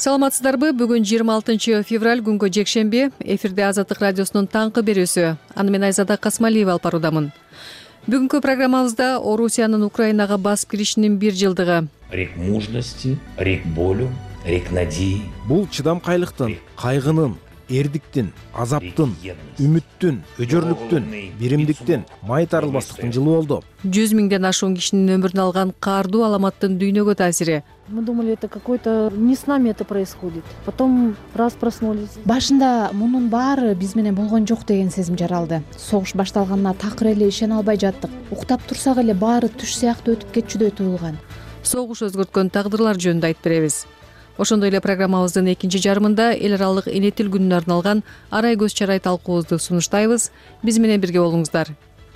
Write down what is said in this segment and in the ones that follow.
Саламатсыздарбы? Бүгүн 26 февраль күнгө жекшемби. Эфирде Азаттык радиосунун таңкы берүүсү. Аны мен Айзада Касмалиева алып баруудамын. Бүгүнкү программабызда Орусиянын Украинага басып киришинин 1 жылдыгы. Рек мужности, рек болу, рек надии. Бул чыдамкайлыктын, кайгынын, эрдиктин, азаптын, үмүттүн, өжөрлүктүн, биримдиктин, май тарылбастыктын жылы болду. 100 миңден ашуун кишинин өмүрүн алган каардуу аламаттын дүйнөгө таасири. Мы думали, это какой-то не с нами это происходит. Потом раз проснулись. Башында мунун баары биз менен болгон жок деген сезим жаралды. Согуш башталганына такыр эле ишене албай жаттык. Уктап турсак эле баары түш сыяктуу өтүп кетчүдөй туюлган. Согуш өзгөрткөн тагдырлар жөнүндө айтып беребиз. Ошондой эле программабыздын экинчи жарымында эл аралык эне тил күнүнө арналган арай көз чарай талкуубузду сунуштайбыз. Биз менен бирге болуңуздар.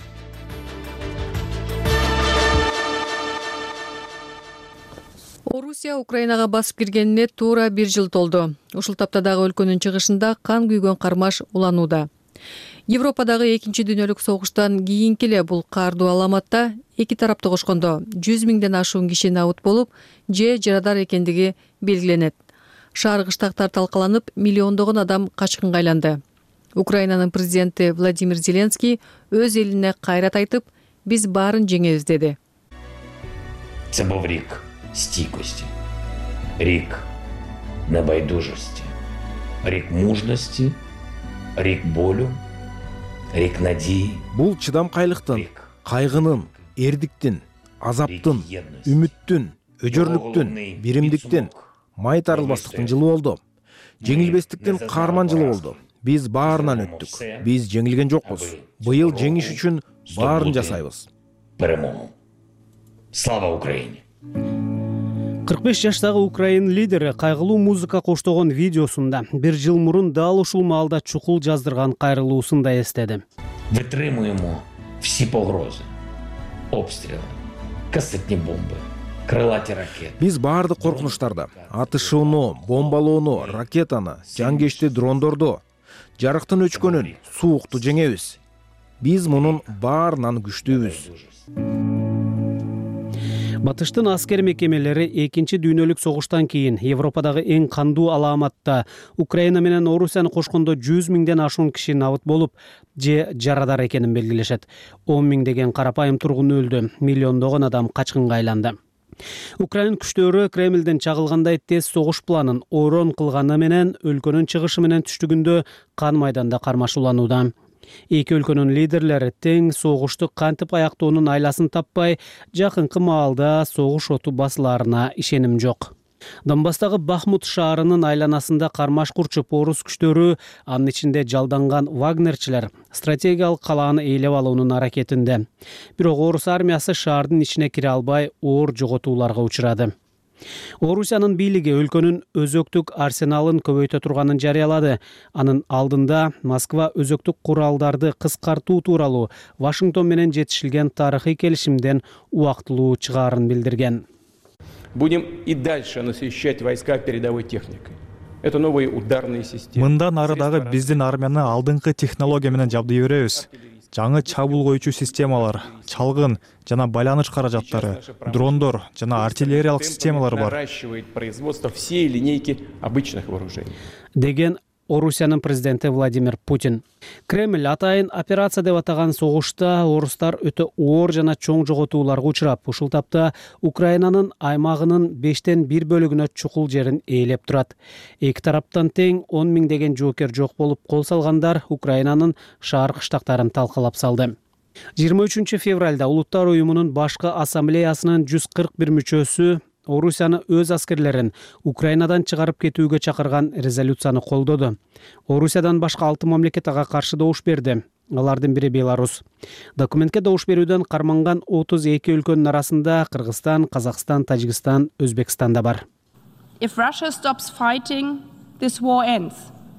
Орусия Украинага басып киргенине туура 1 жыл толду. Ушул тапта дагы өлкөнүн чыгышында кан күйгөн кармаш уланууда. Европадагы экинчи дүйнөлүк согуштан кийинки эле бул каардуу аламатта эки тарапты кошкондо 100 миңден ашуун киши набыт болуп, же жарадар экендиги белгиленет. Шаар кыштактар талкаланып, миллиондогон адам качкынга айланды. Украинанын президенти Владимир Зеленский өз элине кайрат айтып, биз баарын жеңебиз деди. Це був рік стійкості, рік небайдужості, рік мужності, рік болю, рік надії. Бул чыдамкайлыктын, кайгынын, эрдиктин, азаптын, үмүттүн, өжөрлүктүн, биримдиктин, май тарылбастыктын жылы болду. Жеңилбестиктин каарман жылы болду. Биз баарынан өттүк. Биз жеңилген жокпуз. Быйыл жеңиш үчүн баарын жасайбыз. Перемогу. Слава Україні! 45 жаштагы Украин лидери кайгылуу музыка коштогон видеосунда 1 жыл мурун дал ушул маалда чукул жаздырган кайрылуусун да эстеди. Витримуємо всі погрози, обстріли, касетні бомби, крилаті ракети. Биз баардык коркунучтарды, атышууну, бомбалоону, ракетаны, жангечти дрондорду, жарыктын өчкөнүн, суукту жеңебиз. Биз мунун баарынан күчтүүбүз. Батыштын аскер мекемелери экинчи дүйнөлүк согуштан кийин Европадагы эң кандуу аламатта Украина менен Орусияны кошкондо 100 миңден ашуун киши набыт болуп, же жарадар экенин белгилешет. 10 миңдеген карапайым тургун өлдү, миллиондогон адам качкынга айланды. Украин күчтөрү Кремлден чагылгандай тез согуш планын орон кылганы менен өлкөнүн чыгышы менен түштүгүндө кан майданда кармашууланууда. Эки өлкөнүн лидерлери тең согушту кантип аяктоонун айласын таппай, жакынкы маалда согуш оту басыларына ишеним жок. Донбасстагы Бахмут шаарынын айланасында кармаш курчуп, орус күчтөрү, анын ичинде жалданган вагнерчилер стратегиялык калааны ээлеп алуунун аракетинде. Бирок орус армиясы шаардын ичине кире албай, оор жоготууларга учурады. Орусиянын бийлиги өлкөнүн өзөктүк арсеналын көбөйтө турганын жарыялады. Анын алдында Москва өзөктүк куралдарды кыскартуу тууралуу Вашингтон менен жетишилген тарыхый келишимден убактылуу чыгаарын билдирген. Будем и дальше насыщать войска передовой техникой. Это новые ударные системы. Мындан ары дагы биздин армияны алдыңкы технология менен жабдый беребиз. Жаңы чабуул коюучу системалар, чалгын жана байланыш каражаттары, дрондор жана артиллериялык системалар бар. Наращивает производство всей линейки обычных вооружений. Деген Орусиянын президенти Владимир Путин. Кремль атайын операция деп атаган согушта орустар өтө оор жана чоң жоготууларга учурап, ушул тапта Украинанын аймагынын 5тен 1 бөлүгүнө чукул жерин ээлеп турат. Эки тараптан тең 10 миңдеген жоокер жок болуп, кол салгандар Украинанын шаар кыштактарын талкалап салды. 23 февралда Улуттар уюмунун башкы ассамблеясынын 141 мүчөсү Орусияны өз аскерлерин Украинадан чыгарып кетүүгө чакырган резолюцияны колдоду. Орусиядан башка 6 мамлекет ага каршы добуш берди. Алардын бири Беларусь. Документке добуш берүүдөн карманган 32 өлкөнүн арасында Кыргызстан, Казакстан, Тажикстан, Өзбекстан да бар. If Russia stops fighting, this war ends.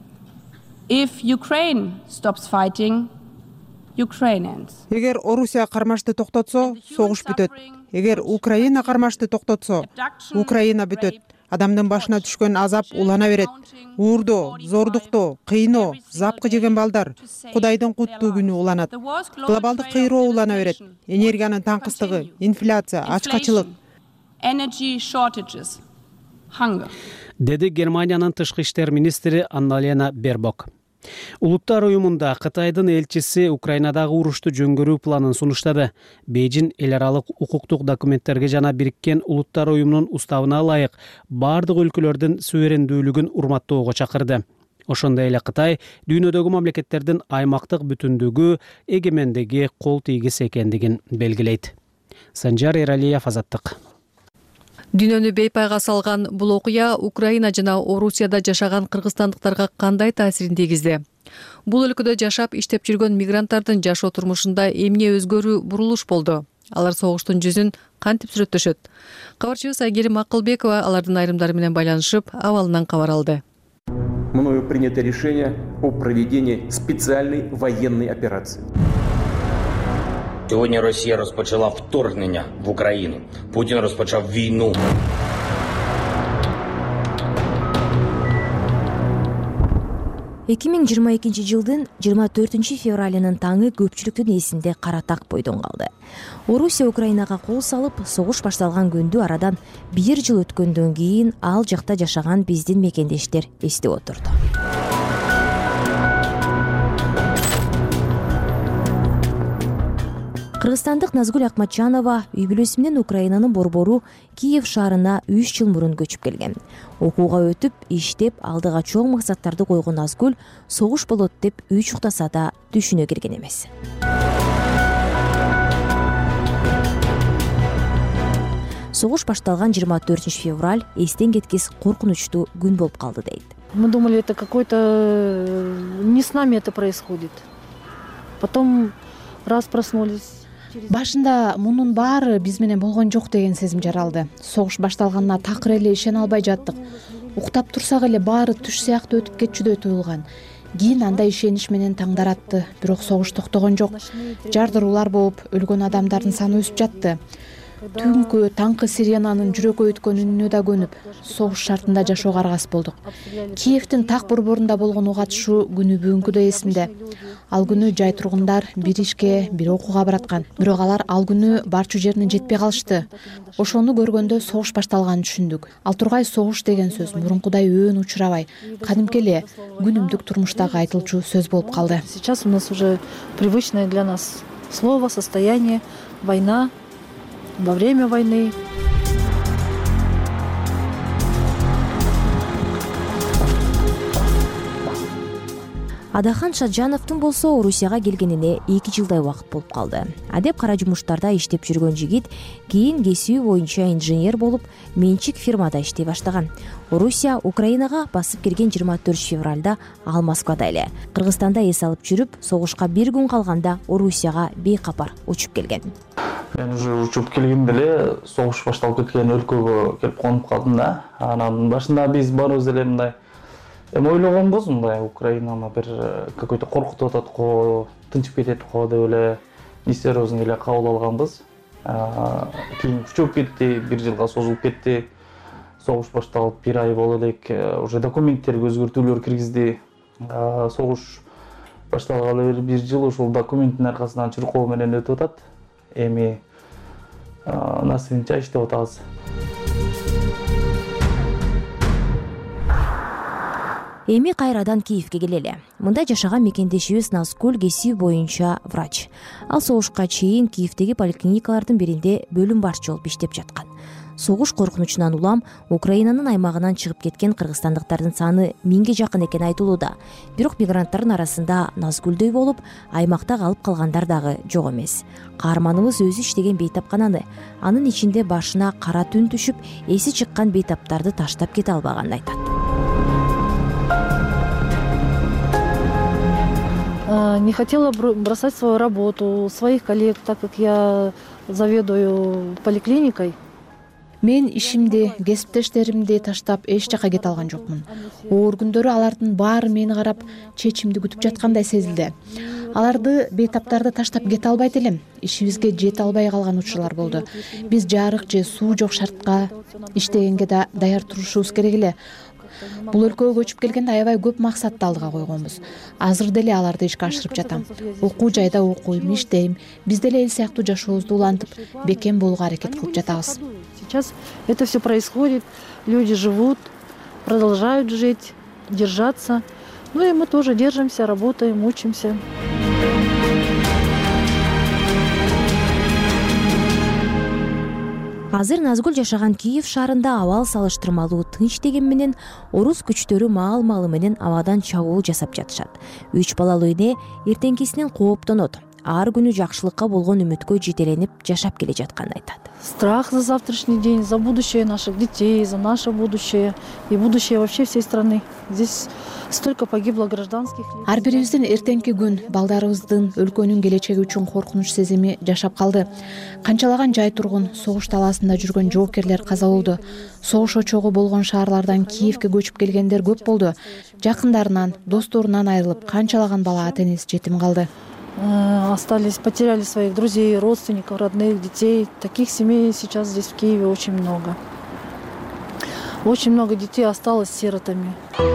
If Ukraine stops fighting, Ukraine ends. Эгер Орусия кармашты токтотсо, согуш бүтөт. Эгер Украина кармашты токтотсо, Украина бүтөт. Адамдын башына түшкөн азап улана берет. Уурдоо, зордуктоо, кыйноо, запкы жеген балдар Кудайдын куттуу күнү уланат. Глобалдык кыйроо улана берет. Энергиянын таңкыстыгы, инфляция, ачкачылык. деди Германиянын тышкы иштер министри Анна-Лена Бербок. Улуттар уюмунда Кытайдын элчиси Украинадагы урушту жөнгөрүү планын сунуштады. Бейжин эл аралык укуктук документтерге жана Бириккен Улуттар уюмунун уставына ылайык бардык өлкөлөрдүн суверендүүлүгүн урматтоого чакырды. Ошондой эле Кытай дүйнөдөгү мамлекеттердин аймактык бүтүндүгү, эгемендиги кол тийгис экендигин белгилейт. Санжар Эралиев, Азаттык. Дүйнөнү бейпайга салган бул окуя Украина жана Орусияда жашаган кыргызстандыктарга кандай таасирин тийгизди? Бул өлкөдө жашап иштеп жүргөн мигранттардын жашоо турмушунда эмне өзгөрүү, бурулуш болду? Алар согуштун жүзүн кантип сүрөттөшөт? Кабарчыбыз Айгерим Акылбекова алардын айрымдары менен байланышып, абалынан кабар алды. Мною принято решение о проведении специальной военной операции. Сьогодні Росія розпочала вторгнення в Україну. Путін розпочав війну. Эки миң жыйырма экинчи жылдын 24 февралынын таңы көпчүлүктүн эсинде кара так бойдон калды. Орусия Украинага кол салып, согуш башталган күндү арадан 1 жыл өткөндөн кийин ал жакта жашаган биздин мекендештер эстеп отурду. Кыргызстандык Назгүл Акматжанова үй бүлөсү менен Украинанын борбору Киев шаарына 3 жыл мурун көчүп келген. Окууга өтүп, иштеп, алдыга чоң максаттарды койгон Назгүл согуш болот деп үч уктаса да түшүнө кирген эмес. Согуш башталган 24 февраль эстен кеткис коркунучтуу күн болуп калды дейт. Мы думали, это какой-то... Не с нами это происходит. Потом раз проснулись. Башында мунун баары биз менен болгон жок деген сезим жаралды. Согуш башталганына такыр эле ишене албай жаттык. Уктап турсак эле баары түш сыяктуу өтүп кетчүдөй туюлган. Кийин андай ишенич менен таңдар атты, бирок согуш токтогон жок. Жардыруулар болуп, өлгөн адамдардын саны өсүп жатты. Түнкү таңкы сиренанын жүрөккө өткөн үнүнө да көнүп, согуш шартында жашоого аргасыз болдук. Киевдин так борборунда болгон ок атышуу күнү бүгүнкүдөй эсимде. Ал күнү жай тургундар бир ишке, бир окууга бараткан. Бирок алар ал күнү барчу жерине жетпей калышты. Ошону көргөндө согуш башталганын түшүндүк. Ал тургай согуш деген сөз мурункудай өөн учурабай, кадимки эле күнүмдүк турмуштагы айтылчу сөз болуп калды. Сейчас у нас уже привычное для нас слово, состояние, война. Во время войны. Адахан Шаджановдун болсо Орусияга келгенине 2 жылдай убакыт болуп калды. Адеп кара жумуштарда иштеп жүргөн жигит кийин кесиби боюнча инженер болуп, менчик фирмада иштей баштаган. Орусия Украинага басып кирген 24 февралда ал Москвада эле. Кыргызстанда эс алып жүрүп, согушка 1 күн калганда Орусияга бейкапар учуп келген. Мен уже учуп келгенде эле согуш башталып кеткен өлкөгө келип конуп калдым да. Анан башында биз барыбыз эле мындай ойлогонбуз, мындай Украинаны бир какой-то коркутуп атат го, тынчып кетет го деп эле несерьезно эле кабыл алганбыз. Кийин күчөп кетти, 1 жылга созулуп кетти. Согуш башталып 1 ай боло элек, уже документтерге өзгөртүүлөр киргизди. Согуш башталгалы 1 жыл ушул документтин аркасынан чуркоо менен өтүп атат. Эми насыбынча иштеп атабыз. Эми кайрадан Киевге келели. Мында жашаган мекендешибиз Назгүл кесиби боюнча врач. Ал согушка чейин Киевдеги поликлиникалардын биринде бөлүм башчы болуп иштеп жаткан. Согуш коркунучунан улам Украинанын аймагынан чыгып кеткен кыргызстандыктардын саны 1000ге жакын экени айтылууда. Бирок мигранттардын арасында Назгүлдөй болуп, аймакта калып калгандар дагы жок эмес. Каарманыбыз өзү иштеген бейтапкананы, анын ичинде башына кара түн түшүп, эси чыккан бейтаптарды таштап кете албаганын айтат. Не хотела бросать свою работу, своих коллег, так как я заведую поликлиникой. Мен ишимди, кесиптештеримди таштап эч жака кете алган жокмун. Оор күндөрү алардын баары мени карап, чечимди күтүп жаткандай сезилди. Аларды бейтаптарды таштап кете албайт элем. Ишибизге жете албай калган учурлар болду. Биз жарык же суу жок шартка иштегенге да даяр турушубуз керек эле. Бул өлкөгө көчүп келгенде аябай көп максатты алдыга койгонбуз. Азыр деле аларды ишке ашырып жатам. Окуу жайда окуйм, иштейм. Биз деле эл сыяктуу жашообузду улантып, бекем болууга аракет кылып жатабыз. Сейчас это все происходит, люди живут, продолжают жить, держаться. Ну и мы тоже держимся, работаем, учимся. азыр Назгүл жашаган Киев шаарында абал салыштырмалуу тынч деген менен орус күчтөрү маал-маалы менен абадан чабуул жасап жатышат. 3 балалуу эне эртеңкисинен кооптонот. Ар күнү жакшылыкка болгон үмүткө жетеленип жашап келе жатканын айтат. Страх за завтрашний день, за будущее наших детей, за наше будущее и будущее вообще всей страны. Здесь столько погибло гражданских лиц. Ар бирибиздин эртеңки күн, балдарыбыздын, өлкөнүн келечеги үчүн коркунуч сезими жашап калды. Канчалаган жай тургун, согуш талаасында жүргөн жоокерлер каза болду. Согуш очогу болгон шаарлардан Киевке көчүп келгендер көп болду. Жакындарынан, досторунан айрылып, канчалаган бала ата-энеси жетим калды. Остались, потеряли своих друзей, родственников, родных, детей. Таких семей сейчас здесь в Киеве очень много. Очень много детей осталось сиротами.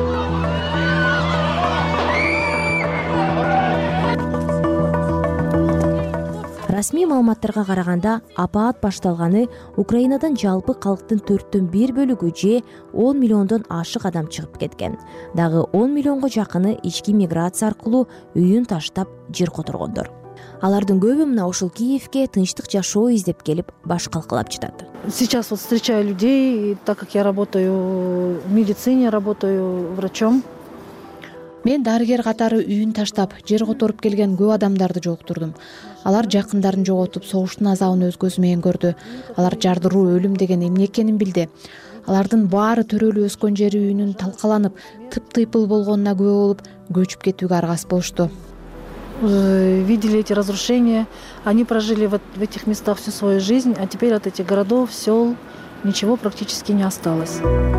Расмий маалыматтарга караганда, апаат башталганы Украинадан жалпы калктын 1/4 бөлүгү же 10 миллиондон ашык адам чыгып кеткен. Дагы 10 миллионго жакыны ички миграция аркылуу үйүн таштап жер которгондор. Алардын көбү мына ушул Киевке тынчтык жашоо издеп келип баш калкалап жатат. Сейчас вот встречаю людей, и так как я работаю в медицине, работаю врачом. Мен дарыгер катары үйүн таштап, жер которуп келген көп адамдарды жолуктурдум. Алар жакындарын жоготуп, согуштун азабын өз көзү менен көрдү. Алар жардыруу өлүм деген эмне экенин билди. Алардын баары төрөлүп өскөн жери үйүнүн талкаланып, тыптыйпыл болгонуна күбө болуп, көчүп кетүүгө аргасыз болушту. Видели эти разрушения, они прожили в этих местах всю свою жизнь, а теперь от этих городов, сел, ничего практически не осталось.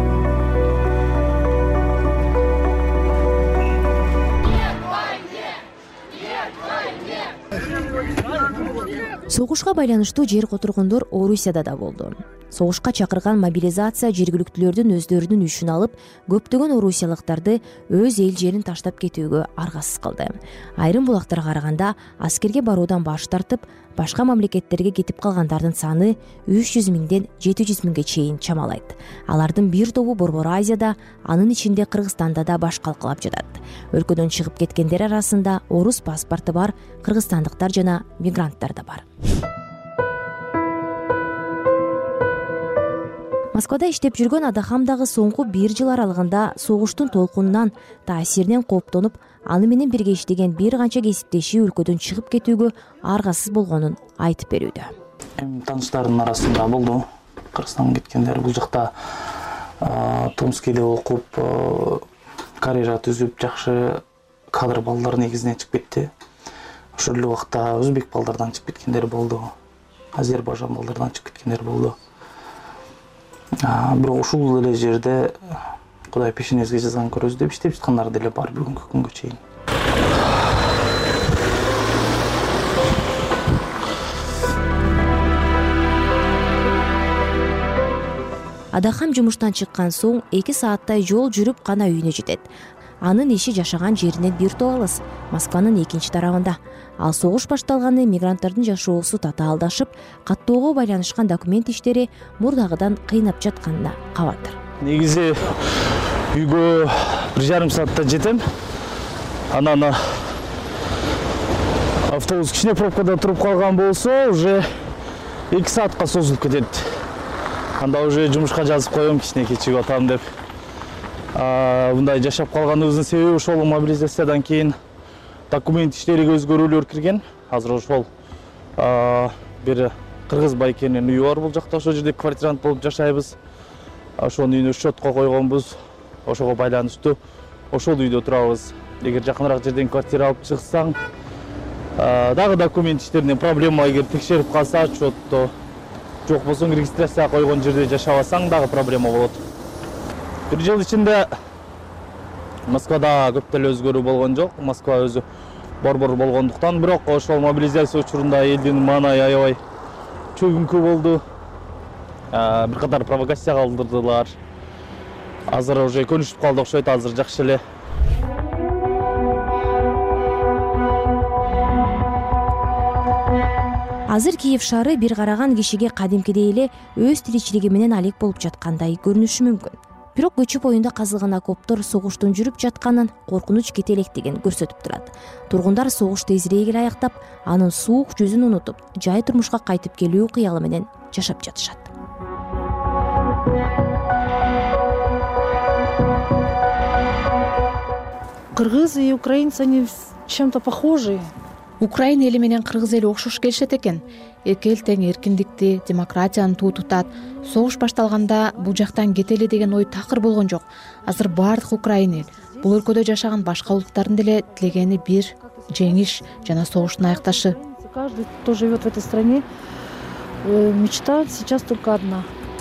Согушка байланыштуу жер которгондор Орусияда да болду. Согушка чакырган мобилизация жергиликтүүлөрдүн өздөрүнүн үчүн алып, көптөгөн орусиялыктарды өз эл жерин таштап кетүүгө аргасыз кылды. Айрым булактарга караганда, аскерге баруудан баш тартып, башка мамлекеттерге кетип калгандардын саны 300 миңден 700 миңге чейин чамалайт. Алардын бир тобу Борбор Азияда, анын ичинде Кыргызстанда да баш калкалап жатат. Өлкөдөн чыгып кеткендер арасында орус паспорты бар кыргызстандыктар жана мигранттар да бар. Москвада иштеп жүргөн Адахам дагы соңку 1 жыл аралыгында согуштун толкунунан, таасиринен кооптонуп, аны менен бирге иштеген бир канча кесиптеши өлкөдөн чыгып кетүүгө аргасыз болгонун айтып берүүдө. Тааныштардын арасында болду. Кыргызстанга кеткендер бул жакта Томскиде окуп, карьера түзүп, жакшы кадр балдар негизинен чыгып кетти. Ошол эле убакта өзбек балдардан чыгып кеткендер болду. Азербайжан балдардан чыгып кеткендер болду. Бирок ушул эле жерде Кудай пешенеңизге жазган көрөсү деп иштеп жаткандар деле бар бүгүнкү күнгө чейин. Адахам жумуштан чыккан соң 2 сааттай жол жүрүп гана үйүнө жетет. Анын иши жашаган жеринен бир топ алыс, Москванын экинчи тарабында. Ал согуш башталганы мигранттардын жашоосу татаалдашып, каттоого байланышкан документ иштери мурдагыдан кыйнап жатканына кабардыр. Негизи үйгө 1,5 саатта жетем. Анан автобус кичине пробкада туруп калган болсо, уже 2 саатка созулуп кетет. Анда уже жумушка жазып коем, кичине кечигип атам деп. Мындай жашап калганыбыздын себеби ошол мобилизациядан кийин документ иштериге өзгөрүүлөр кирген. Азыр ошол бир кыргыз байкенин үйү бар бул жакта, ошол жерде квартирант болуп жашайбыз. Ошонун үйүнө счетко койгонбуз. Ошого байланыштуу ошол үйдө турабыз. Эгер жакыныраак жерден квартира алып чыксаң, дагы документ иштеринен проблема, эгер текшерип калса, счетто жок болсоң регистрация койгон жерде жашабасаң дагы проблема болот. 1 жыл ичинде Москвада көп деле өзгөрүү болгон жок. Москва өзү борбор болгондуктан, бирок ошол мобилизация учурунда элдин маанай аябай чөгүңкү болду. Бир катар провокация кылдырдылар. Азыр уже көнүшүп калды окшойт, азыр жакшы эле. Азыр Киев шаары бир караган кишиге кадимкидей эле өз тиричилиги менен алек болуп жаткандай көрүнүшү мүмкүн. бирок көчө боюнда казылган окоптор согуштун жүрүп жатканын, коркунуч кете электигин көрсөтүп турат. Тургундар согуш тезирээк эле аяктап, анын суук жүзүн унутуп, жай турмушка кайтып келүү кыялы менен жашап жатышат. Кыргыз и украинцы, они чем-то похожи. Украина эли менен кыргыз эли окшош келишет экен. Эки эл тең эркиндикти, демократияны туу тутат. Согуш башталганда бул жактан кетели деген ой такыр болгон жок. Азыр баардык украин эл, бул өлкөдө жашаган башка улуттардын деле тилегени бир жеңиш жана согуштун аякташы. Каждый, кто живет в этой стране, мечта сейчас только одна.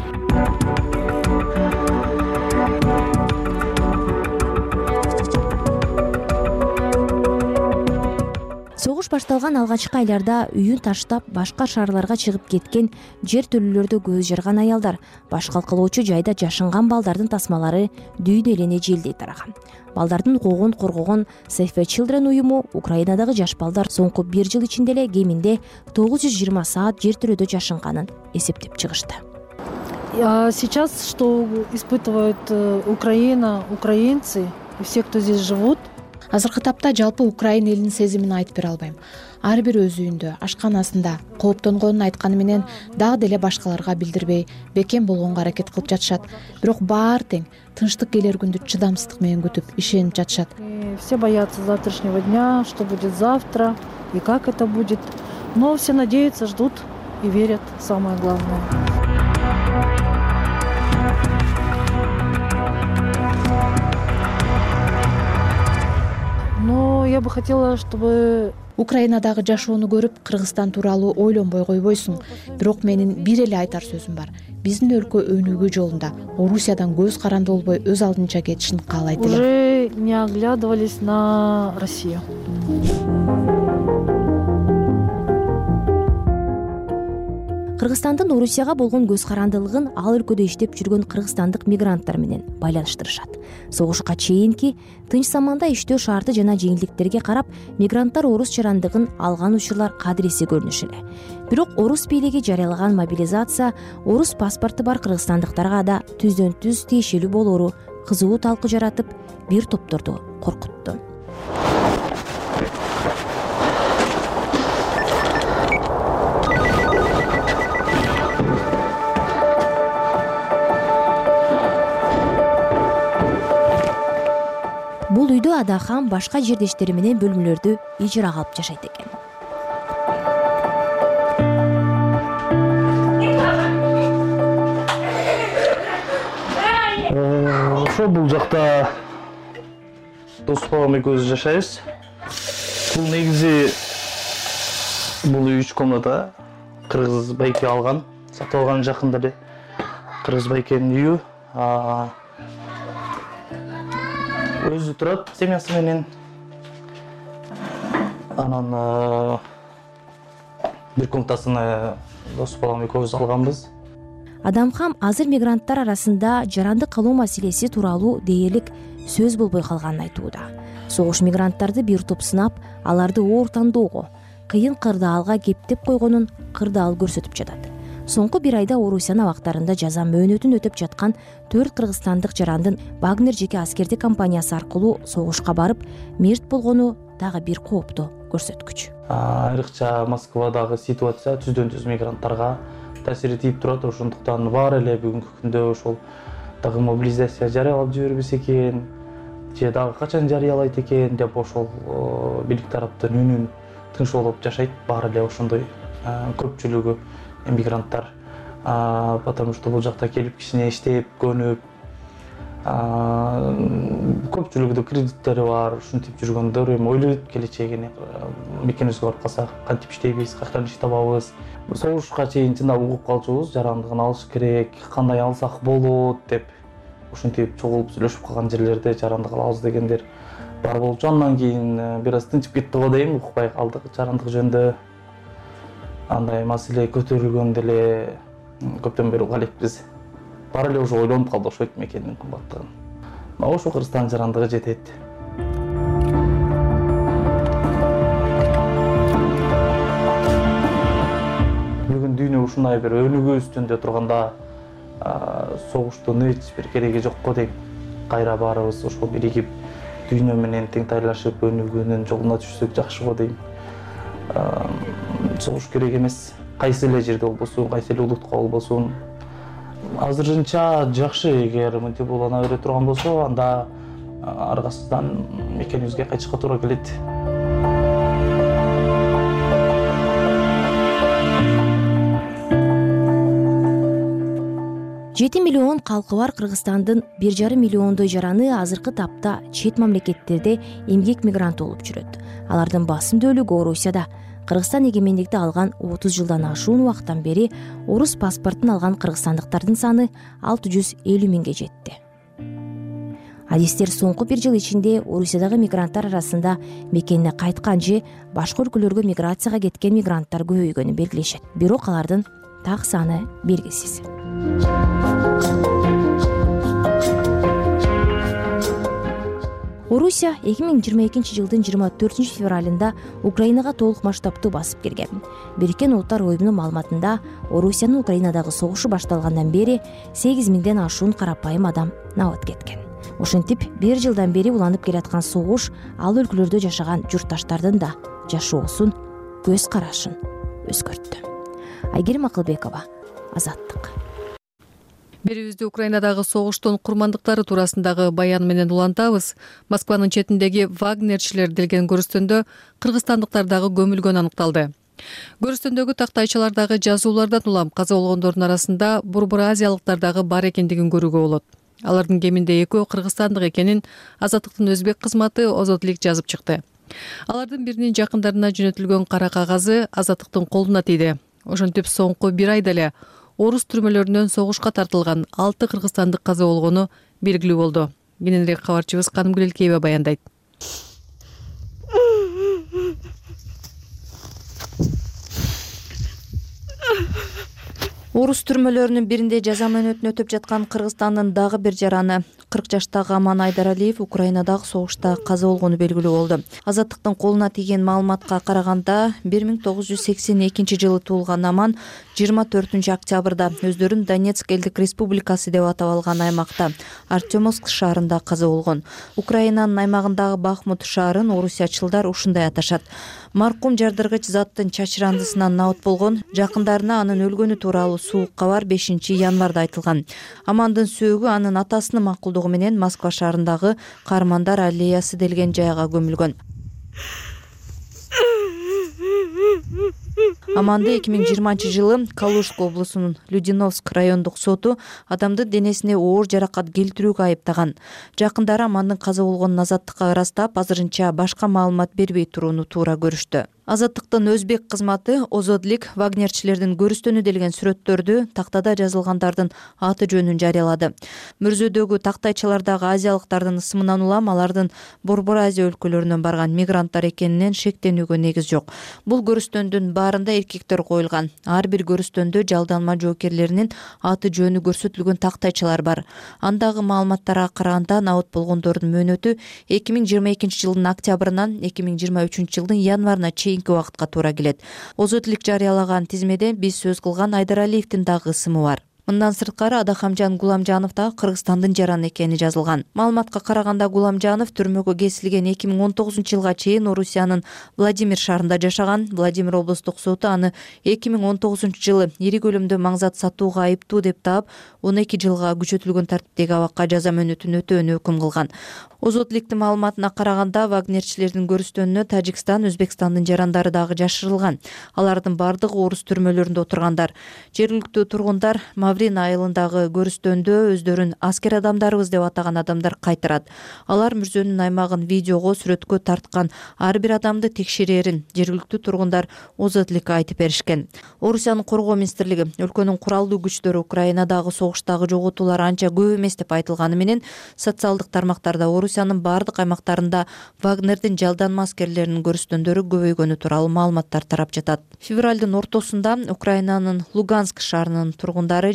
Согуш башталган алгачкы айларда үйүн таштап башка шаарларга чыгып кеткен жер төлөлөрдө көз жарган аялдар, баш калкалоочу жайда жашынган балдардын тасмалары дүйдө элене желдей тараган. Балдардын укугун коргогон Save the Children уюму Украинадагы жаш балдар соңку 1 жыл ичинде эле кеминде 920 саат жер төлөөдө жашынганын эсептеп чыгышты. А сейчас что испытывают Украина, украинцы и все, кто здесь живут? Азыркы тапта жалпы Украина элинин сезимин айтып бере албайм. Ар бир өз үйүндө, ашканасында кооптонгонун айтканы менен дагы деле башкаларга билдирбей, бекем болгонго аракет кылып жатышат. Бирок баары тең тынчтык келер күндү чыдамсыздык менен күтүп, ишенип жатышат. Все боятся завтрашнего дня, что будет завтра и как это будет. Но все надеются, ждут и верят, самое главное. Но я бы хотела, чтобы Украинадагы жашоону көрүп, Кыргызстан тууралуу ойлонбой койбойсуң. Бирок менин бир эле айтар сөзүм бар. Биздин өлкө өнүгүү жолунда Орусиядан көз каранды болбой өз алдынча кетишин каалайт элем. Уже не оглядывались на Россию. Кыргызстандын Орусияга болгон көз карандылыгын ал өлкөдө иштеп жүргөн кыргызстандык мигранттар менен байланыштырышат. Согушка чейинки тынч заманда иштөө шарты жана жеңилдиктерге карап, мигранттар орус жарандыгын алган учурлар кадиреси көрүнүш эле. Бирок орус бийлиги жарыялаган мобилизация орус паспорту бар кыргызстандыктарга да түздөн түз тиешелүү болоору кызуу талкуу жаратып, бир топторду коркутту. Бул үйдө Адахам башка жердештери менен бөлмөлөрдү ижарага алып жашайт экен. Ошо бул жакта дос балам экөөбүз жашайбыз. Бул негизи бул үй 3 комната. Кыргыз байке алган, сатып алган жакында эле. Кыргыз байкенин үйү. Өзү турат семьясы менен. Анан бир комнатасын дос балам экөөбүз алганбыз. Адамхам азыр мигранттар арасында жарандык калуу маселеси тууралуу дээрлик сөз болбой калганын айтууда. Согуш мигранттарды бир топ сынап, аларды оор тандоого, кыйын кырдаалга кептеп койгонун кырдаал көрсөтүп жатат. Соңку 1 айда Орусиян абактарында жаза мөөнөтүн өтөп жаткан 4 кыргызстандык жарандын Вагнер жеке аскердик компаниясы аркылуу согушка барып, мерт болгону дагы бир кооптуу көрсөткүч. Айрыкча Москвадагы ситуация түздөн түз мигранттарга таасир этип турат. Ошондуктан баары эле бүгүнкү күндө ошол дагы мобилизация жарыялап жибербес экен, же дагы качан жарыялайт экен деп ошол бийлик тараптын үнүн тыңшоолоп жашайт. Баары эле ошондой көпчүлүгү мигранттар, потому что бул жакта келип кичине иштеп, көнүп, көпчүлүгүдө кредиттери бар, ушинтип жүргөндөр эми ойлойт келечегине. Мекенибизге барып калсак, кантип иштейбиз, каяктан иш табабыз. Согушка чейин чындап угуп калчубуз, жарандыгын алыш керек, кандай алсак болот деп. Ушинтип чогулуп сүйлөшүп калган жерлерде жарандык алабыз дегендер бар болчу. Андан кийин бир аз тынчып кетти го дейм, укпай калдык жарандык жөнүндө. Андай маселе көтөрүлгөндө эле көптөн бери уга элекпиз. Баары эле ошо ойлонуп калды, окшойт мекендин кымбаттыгын. Ошо Кыргызстан жарандыгы жетет. Бүгүн дүйнө ушундай бир өнүгүү үстүндө турганда, согуштун эч бир кереги жок го дейм. Кайра баарыбыз ошол биригип дүйнө менен теңтайлашып өнүгүүнүн жолуна түшсөк жакшы го дейм. Согуш керек эмес. Кайсы эле жерде болбосун, кайсы эле улутка болбосун. Азырынча жакшы, эгер мынтип улана бере турган болсо, анда аргасыздан экенибизге кайтышка туура келет. Жети миллион калкы бар Кыргызстандын 1,5 миллиондой жараны азыркы тапта чет мамлекеттерде эмгек мигранты болуп жүрөт. Алардын басым бөлүгү Орусияда. Кыргызстан эгемендикти алган 30 жылдан ашуун убакыттан бери орус паспортун алган кыргызстандыктардын саны 650 миңге жетти. Адистер соңку 1 жыл ичинде Орусиядагы мигранттар арасында мекенине кайткан же башка өлкөлөргө миграцияга кеткен мигранттар көбөйгөнүн белгилешет. Бирок алардын так саны белгисиз. Орусия 2022 жылдын 24 февралында Украинага толук масштабтуу басып кирген. Бириккен Улуттар уюмунун маалыматында Орусиянын Украинадагы согушу башталгандан бери 8 миңден ашуун карапайым адам набат кеткен. Ошентип 1 жылдан бери уланып келаткан согуш ал өлкөлөрдө жашаган журтташтардын да жашоосун, көз карашын өзгөрттү. Айгерим Акылбекова, Азаттык. Берибизди Украинадагы согуштун курмандыктары туурасындагы баян менен улантабыз. Москванын четиндеги вагнерчилер делген көрүстөндө кыргызстандыктар дагы көмүлгөнү аныкталды. Көрүстөндөгү тактайчалардагы жазуулардан улам каза болгондордун арасында Борбор азиялыктар дагы бар экендигин көрүүгө болот. Алардын кеминде экөө кыргызстандык экенин Азаттыктын өзбек кызматы Озодлик жазып чыкты. Алардын биринин жакындарына жөнөтүлгөн кара кагазы Азаттыктын колуна тийди. Ошентип соңку 1 айда эле орус түрмөлөрүнөн согушка тартылган 6 кыргызстандык каза болгону белгилүү болду. Кененирээк кабарчыбыз Канымгүл Элкеева баяндайт. Орус түрмөлөрүнүн биринде жаза мөөнөтүн өтөп жаткан Кыргызстандын дагы бир жараны 40 жаштагы Аман Айдаралиев Украинадагы согушта каза болгону белгилүү болду. Азаттыктын колуна тийген маалыматка караганда 1982 жылы туулган Аман 24 октябрда өздөрүн Донецк элдик республикасы деп атап алган аймакта Артемовск шаарында каза болгон. Украинанын аймагындагы Бахмут шаарын орусиячылдар ушундай аташат. Маркум жардыргыч заттын чачырандысынан набат болгон, жакындарына анын өлгөнү тууралуу суук кабар 5 январда айтылган. Амандын сөөгү анын атасынын макулдугу менен Москва шаарындагы Каармандар аллеясы делген жайга көмүлгөн. Аманды 2020 жылы Калужск облусунун Людиновск райондук соту адамдын денесине оор жаракат келтирүүгө айыптаган. Жакындары Амандын каза болгонун Азаттыкка ырастап, азырынча башка маалымат бербей турууну туура көрүштү. Азаттыктын өзбек кызматы Озодлик вагнерчилердин көрүстөнү делген сүрөттөрдү тактада жазылгандардын аты жөнүн жарыялады. Мөрзөдөгү тактайчалардагы азиялыктардын ысымынан улам алардын Борбор Азия өлкөлөрүнөн барган мигранттар экенинен шектенүүгө негиз жок. Бул көрүстөндүн баарында эркектер коюлган. Ар бир көрүстөндө жалданма жоокерлеринин аты жөнү көрсөтүлгөн тактайчалар бар. Андагы маалыматтарга караганда набат болгондордун мөөнөтү 2022 жылдын октябрынан 2023 жылдын январына убакытка туура келет. Озодлик жарыялаган тизмеде биз сөз кылган Айдаралиевдин дагы ысымы бар. Мындан сырткары Адахамжан Гуламжанов да Кыргызстандын жараны экени жазылган. Маалыматка караганда Гуламжанов түрмөгө кесилген 2019 жылга чейин Орусиянын Владимир шаарында жашаган. Владимир облустук соту аны 2019 жылы ирик өлүмдө маңзат сатууга айыптуу деп таап, 12 жылга күчөтүлгөн тартиптеги абакка жаза мөөнөтүн өтөөнү өкүм кылган. Озодликтин маалыматына караганда вагнерчилердин көрүстөнүнө Тажикстан, Өзбекстандын жарандары дагы жашырылган. Алардын бардыгы орус түрмөлөрүндө отургандар. Жергиликтүү тургундар Маврин айылындагы көрүстөндө өздөрүн аскер адамдарыбыз деп атаган адамдар кайтарат. Алар мөрзөнүн аймагын видеого, сүрөткө тарткан ар бир адамды текшерерин жергиликтүү тургундар Озодликке айтып беришкен. Орусиянын коргоо министрлиги өлкөнүн куралдуу күчтөрү Украинадагы согуштагы жоготуулар анча көп эмес деп айтылганы менен социалдык тармактарда Орусиянын бардык аймактарында Вагнердин жалданма аскерлеринин көрүстөндөрү көбөйгөнү тууралуу маалыматтар тарап жатат. Февралдын ортосунда Украинанын Луганск шаарынын тургундары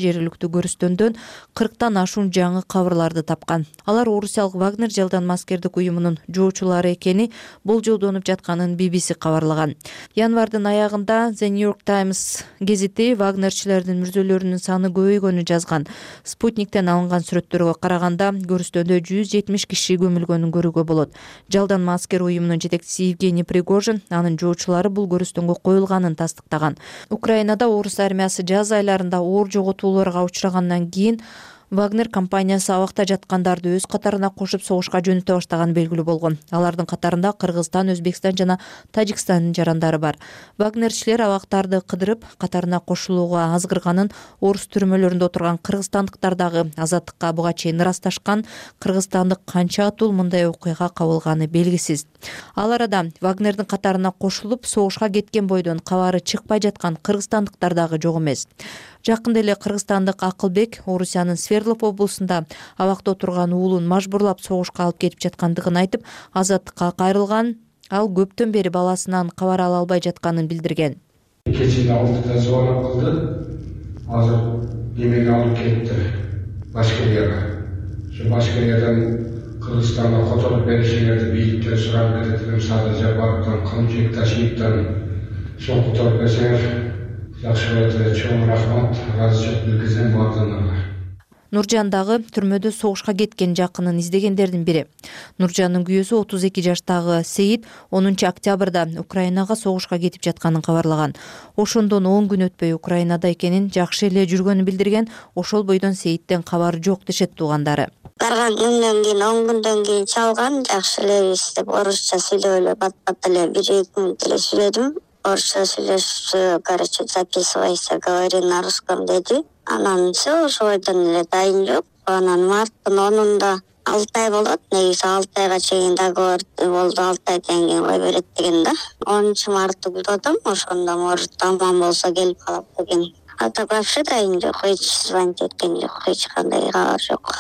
жергиликтүү көрүстөндөн 40тан ашуун жаңы кабарларды тапкан. Алар орусиялык Вагнер жалдан аскердик уюмунун жоочулары экени болжолдонуп жатканын BBC кабарлаган. Январдын аягында The New York Times гезити вагнерчилердин мүрзөлөрүнүн саны көбөйгөнүн жазган. Спутниктен алынган сүрөттөргө караганда көрүстөндө 170 киши көмүлгөнүн көрүүгө болот. Жалдан аскер уюмунун жетекчиси Евгений Пригожин анын жоочулары бул көрүстөнгө коюлганын тастыктаган. Украинада орус армиясы жаз айларында оор жоготууларга учрагандан кийин Вагнер компаниясы абакта жаткандарды өз катарына кошуп согушка жөнөтө баштаганы белгилүү болгон. Алардын катарында Кыргызстан, Өзбекстан жана Тажикстандын жарандары бар. Вагнерчилер абактарды кыдырып, катарына кошулууга азгырганын орус түрмөлөрүндө отурган кыргызстандыктар дагы Азаттыкка буга чейин ырасташкан. Кыргызстандык канча атул мындай окуяга кабылганы белгисиз. Ал арада Вагнердин катарына кошулуп, согушка кеткен бойдон кабары чыкпай жаткан кыргызстандыктар дагы жок эмес. Жакында эле кыргызстандык Акылбек Орусиянын Свердлов облусунда абакта отурган уулун мажбурлап согушка алып кетип жаткандыгын айтып, Азаттыкка кайрылган. Ал көптөн бери баласынан кабар ала албай жатканын билдирген. Кечинде 6-да звонок кылды. Азыр эмеге алып кетти Башкирияга. Şu Башкириядан Кыргызстанга которуп беришиңерди бийиктен сурап кететим. Садыр Жапаровдон, Камчек Ташиевден сол которуп берсеңер жакшы болот. Чоң рахмат. Ыраазычылык билдирсем бардыгына. Нуржан дагы түрмөдө согушка кеткен жакынын издегендердин бири. Нуржандын күйөөсү 32 жаштагы Сейит 10 октябрда Украинага согушка кетип жатканын кабарлаган. Ошондон 10 күн өтпөй Украинада экенин, жакшы эле жүргөнүн билдирген. Ошол бойдон Сейиттен кабар жок дешет туугандары. Барган күндөн кийин 10 күндөн кийин чалган, жакшы эле иштеп орусча сүйлөп эле бат-бат эле 1-2 мүнөт эле сүйлөдүм. Орусча сүйлөшүп, короче, записывайся, говори на русском деди. Анан все, ошойдон эле дайын жок. Анан марттын 10-унда 6 ай болот. Негизи 6 айга чейин договор болду, 6 айдан кийин кой берет деген да. 10 мартты күтөдүм, ошондо может аман болсо келип калат деген. А так вообще дайын жок, эч звонить эткен жок, эч кандай кабар жок.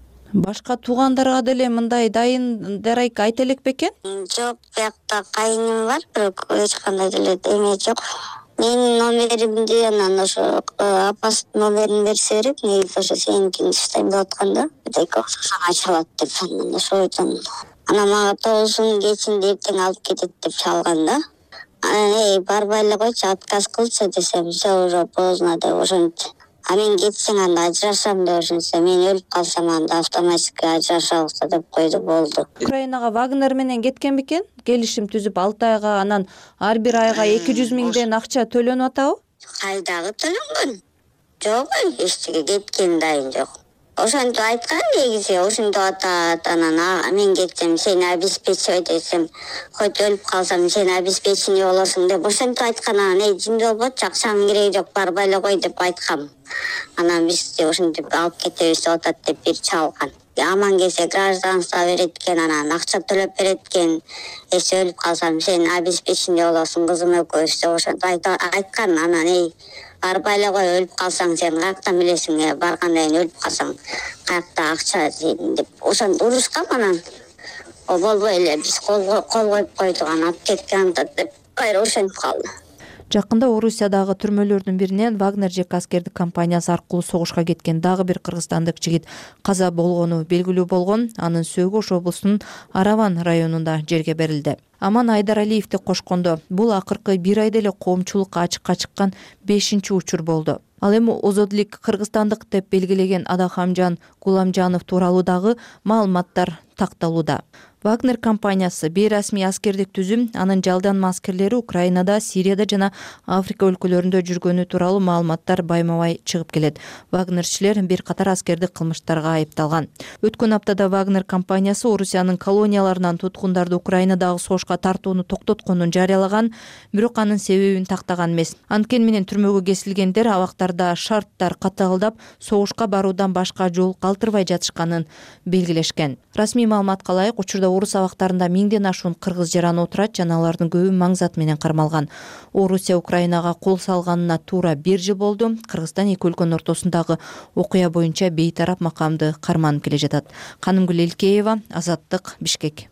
Башка туугандарга деле мындай дайын дарайк айта элек бекен? Жок, биякта кайыным бар, бирок эч кандай деле эме жок. Менин номеримди анан ошо апасынын номерин берсе берет, негизи ошо сеникини иштейм деп атканда, бирдеке окшошо ачылат деп анан ошойдон. Анан мага 9-ун кечинде эртең алып кетет деп чалган да. Анан барбай эле койчу, отказ кылчы десем, все уже поздно деп ошентти. А мен кетсең анда ажырашам деп ошентсе, мен өлүп калсам анда автоматически ажырашабыз деп койду, болду. Украинага Вагнер менен кеткен бекен? Келишим түзүп 6 айга, анан ар бир айга 200 миңден акча төлөнүп атабы? Кайдагы төлөнгөн? Жок, эчтеке кеткен дайын жок. Ошентип айткан негизи, ошентип атат. Анан мен кетсем сени обеспечивай десем, хоть өлүп калсам сен обеспечение болосуң деп ошентип айткан. Анан жинде болбот, акчанын кереги жок, барбай эле кой деп айткам. Анан биз ошентип алып кетебиз деп атат деп бир чалган. Аман келсе гражданство берет экен, анан акча төлөп берет экен. Эче өлүп калсам сен обеспечение болосуң, кызым экөөбүз деп ошентип айткан. Анан барбай эле кой, өлүп калсаң сен каяктан билесиң, баргандан кийин өлүп калсаң каякта акча деп ошентип урушкам. Анан болбой эле биз кол коюп койдук, анан алып кеткен деп кайра ошентип калды. Жакында Орусиядагы түрмөлөрдүн биринен Вагнер ЖК аскердик компаниясы аркылуу согушка кеткен дагы бир кыргызстандык жигит каза болгону белгилүү болгон. Анын сөөгү Ош облусунун Араван районунда жерге берилди. Аман Айдаралиевди кошкондо бул акыркы бир айда эле коомчулукка ачыкка чыккан 5-учур болду. Ал эми озодулик кыргызстандык деп белгилеген Адахамжан Гуламжанов тууралуу дагы маалыматтар такталууда. Вагнер компаниясы бейрасмий аскердик түзүм, анын жалданма аскерлери Украинада, Сирияда жана Африка өлкөлөрүндө жүргөнү тууралуу маалыматтар байма-бай чыгып келет. Вагнерчилер бир катар аскердик кылмыштарга айыпталган. Өткөн аптада Вагнер компаниясы Орусиянын колонияларынан туткундарды Украинадагы согушка тартууну токтотконун жарыялаган, бирок анын себебин тактаган эмес. Анткени менен түрмөгө кесилгендер абактарда шарттар катаалдап, согушка баруудан башка жол калтырбай жатышканын белгилешкен. Расмий маалыматка ылайык, учурда орус абактарында 1000ден ашуун кыргыз жараны отурат жана алардын көбү маңзат менен кармалган. Орусия Украинага кол салганына туура 1 жыл болду. Кыргызстан эки өлкөнүн ортосундагы окуя боюнча бейтарап макамды карманып келе жатат. Канымгүл Элкеева, Азаттык, Бишкек.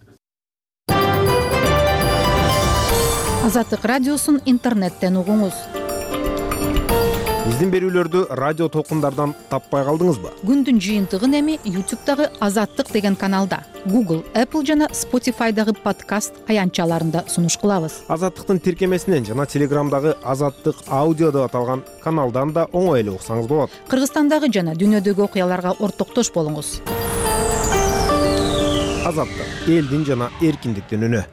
Азаттык радиосун интернеттен угуңуз. Биздин берүүлөрдү радио толкундардан таппай калдыңызбы? Күндүн жыйынтыгын эми YouTube'дагы Азаттык деген каналда, Google, Apple жана Spotify'дагы подкаст аянтчаларында сунуш кылабыз. Азаттыктын тиркемесинен жана Телеграмдагы Азаттык аудио деп аталган каналдан да оңой эле уксаңыз болот. Кыргызстандагы жана дүйнөдөгү окуяларга ортоктош болуңуз. Азаттык, элдин жана эркиндиктин үнү.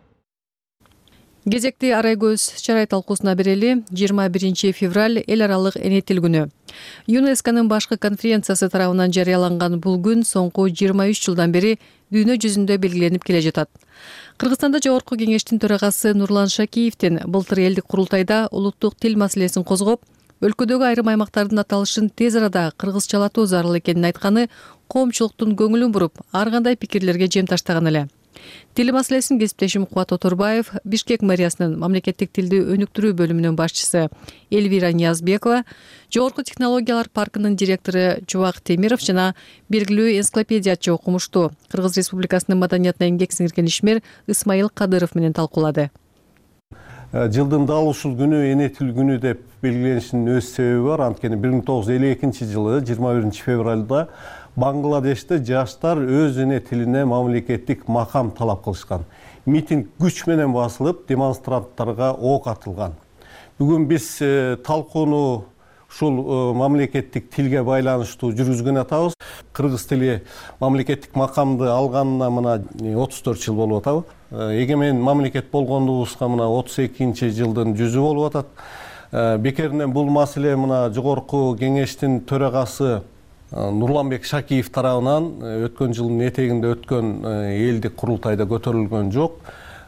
Кезекти арай көз чарай талкуусуна берели. 21 февраль эл аралык эне тил күнү. ЮНЕСКОнун башкы конференциясы тарабынан жарыяланган бул күн соңку 23 жылдан бери дүйнө жүзүндө белгиленип келе жатат. Кыргызстанда Жогорку кеңештин төрагасы Нурлан Шакиевдин былтыр элдик курултайда улуттук тил маселесин козгоп, өлкөдөгү айрым аймактардын аталышын тез арада кыргызчалатуу зарыл экенин айтканы коомчулуктун көңүлүн буруп, ар кандай пикирлерге жем таштаган эле. Тил маселесин кесиптешим Кубат Оторбаев, Бишкек мэриясынын мамлекеттик тилди өнүктүрүү бөлүмүнүн башчысы Эльвира Ниязбекова, Жогорку технологиялар паркынын директору Чубак Темиров жана белгилүү энциклопедиячы окумуштуу Кыргыз Республикасынын маданиятына эмгек сиңирген ишмер Исмаил Кадыров менен талкуулады. Жылдын дал ушул күнү эне тил күнү деп белгиленишинин өз себеби бар. Анткени 1952 жылы 21 февралда Бангладеште жаштар өз эне тилине мамлекеттик макам талап кылышкан. Митинг күч менен басылып, демонстранттарга ок атылган. Бүгүн биз талкууну ушул мамлекеттик тилге байланыштуу жүргүзгөн атабыз. Кыргыз тили мамлекеттик макамды алганына мына 34 жыл болуп атабы. Эгемен мамлекет болгондугубузга мына 32 жылдын жүзү болуп атат. Бекеринен бул маселе мына Жогорку кеңештин төрагасы Нурланбек Шакиев тарабынан өткөн жылдын этегинде өткөн элдик курултайда көтөрүлгөн жок.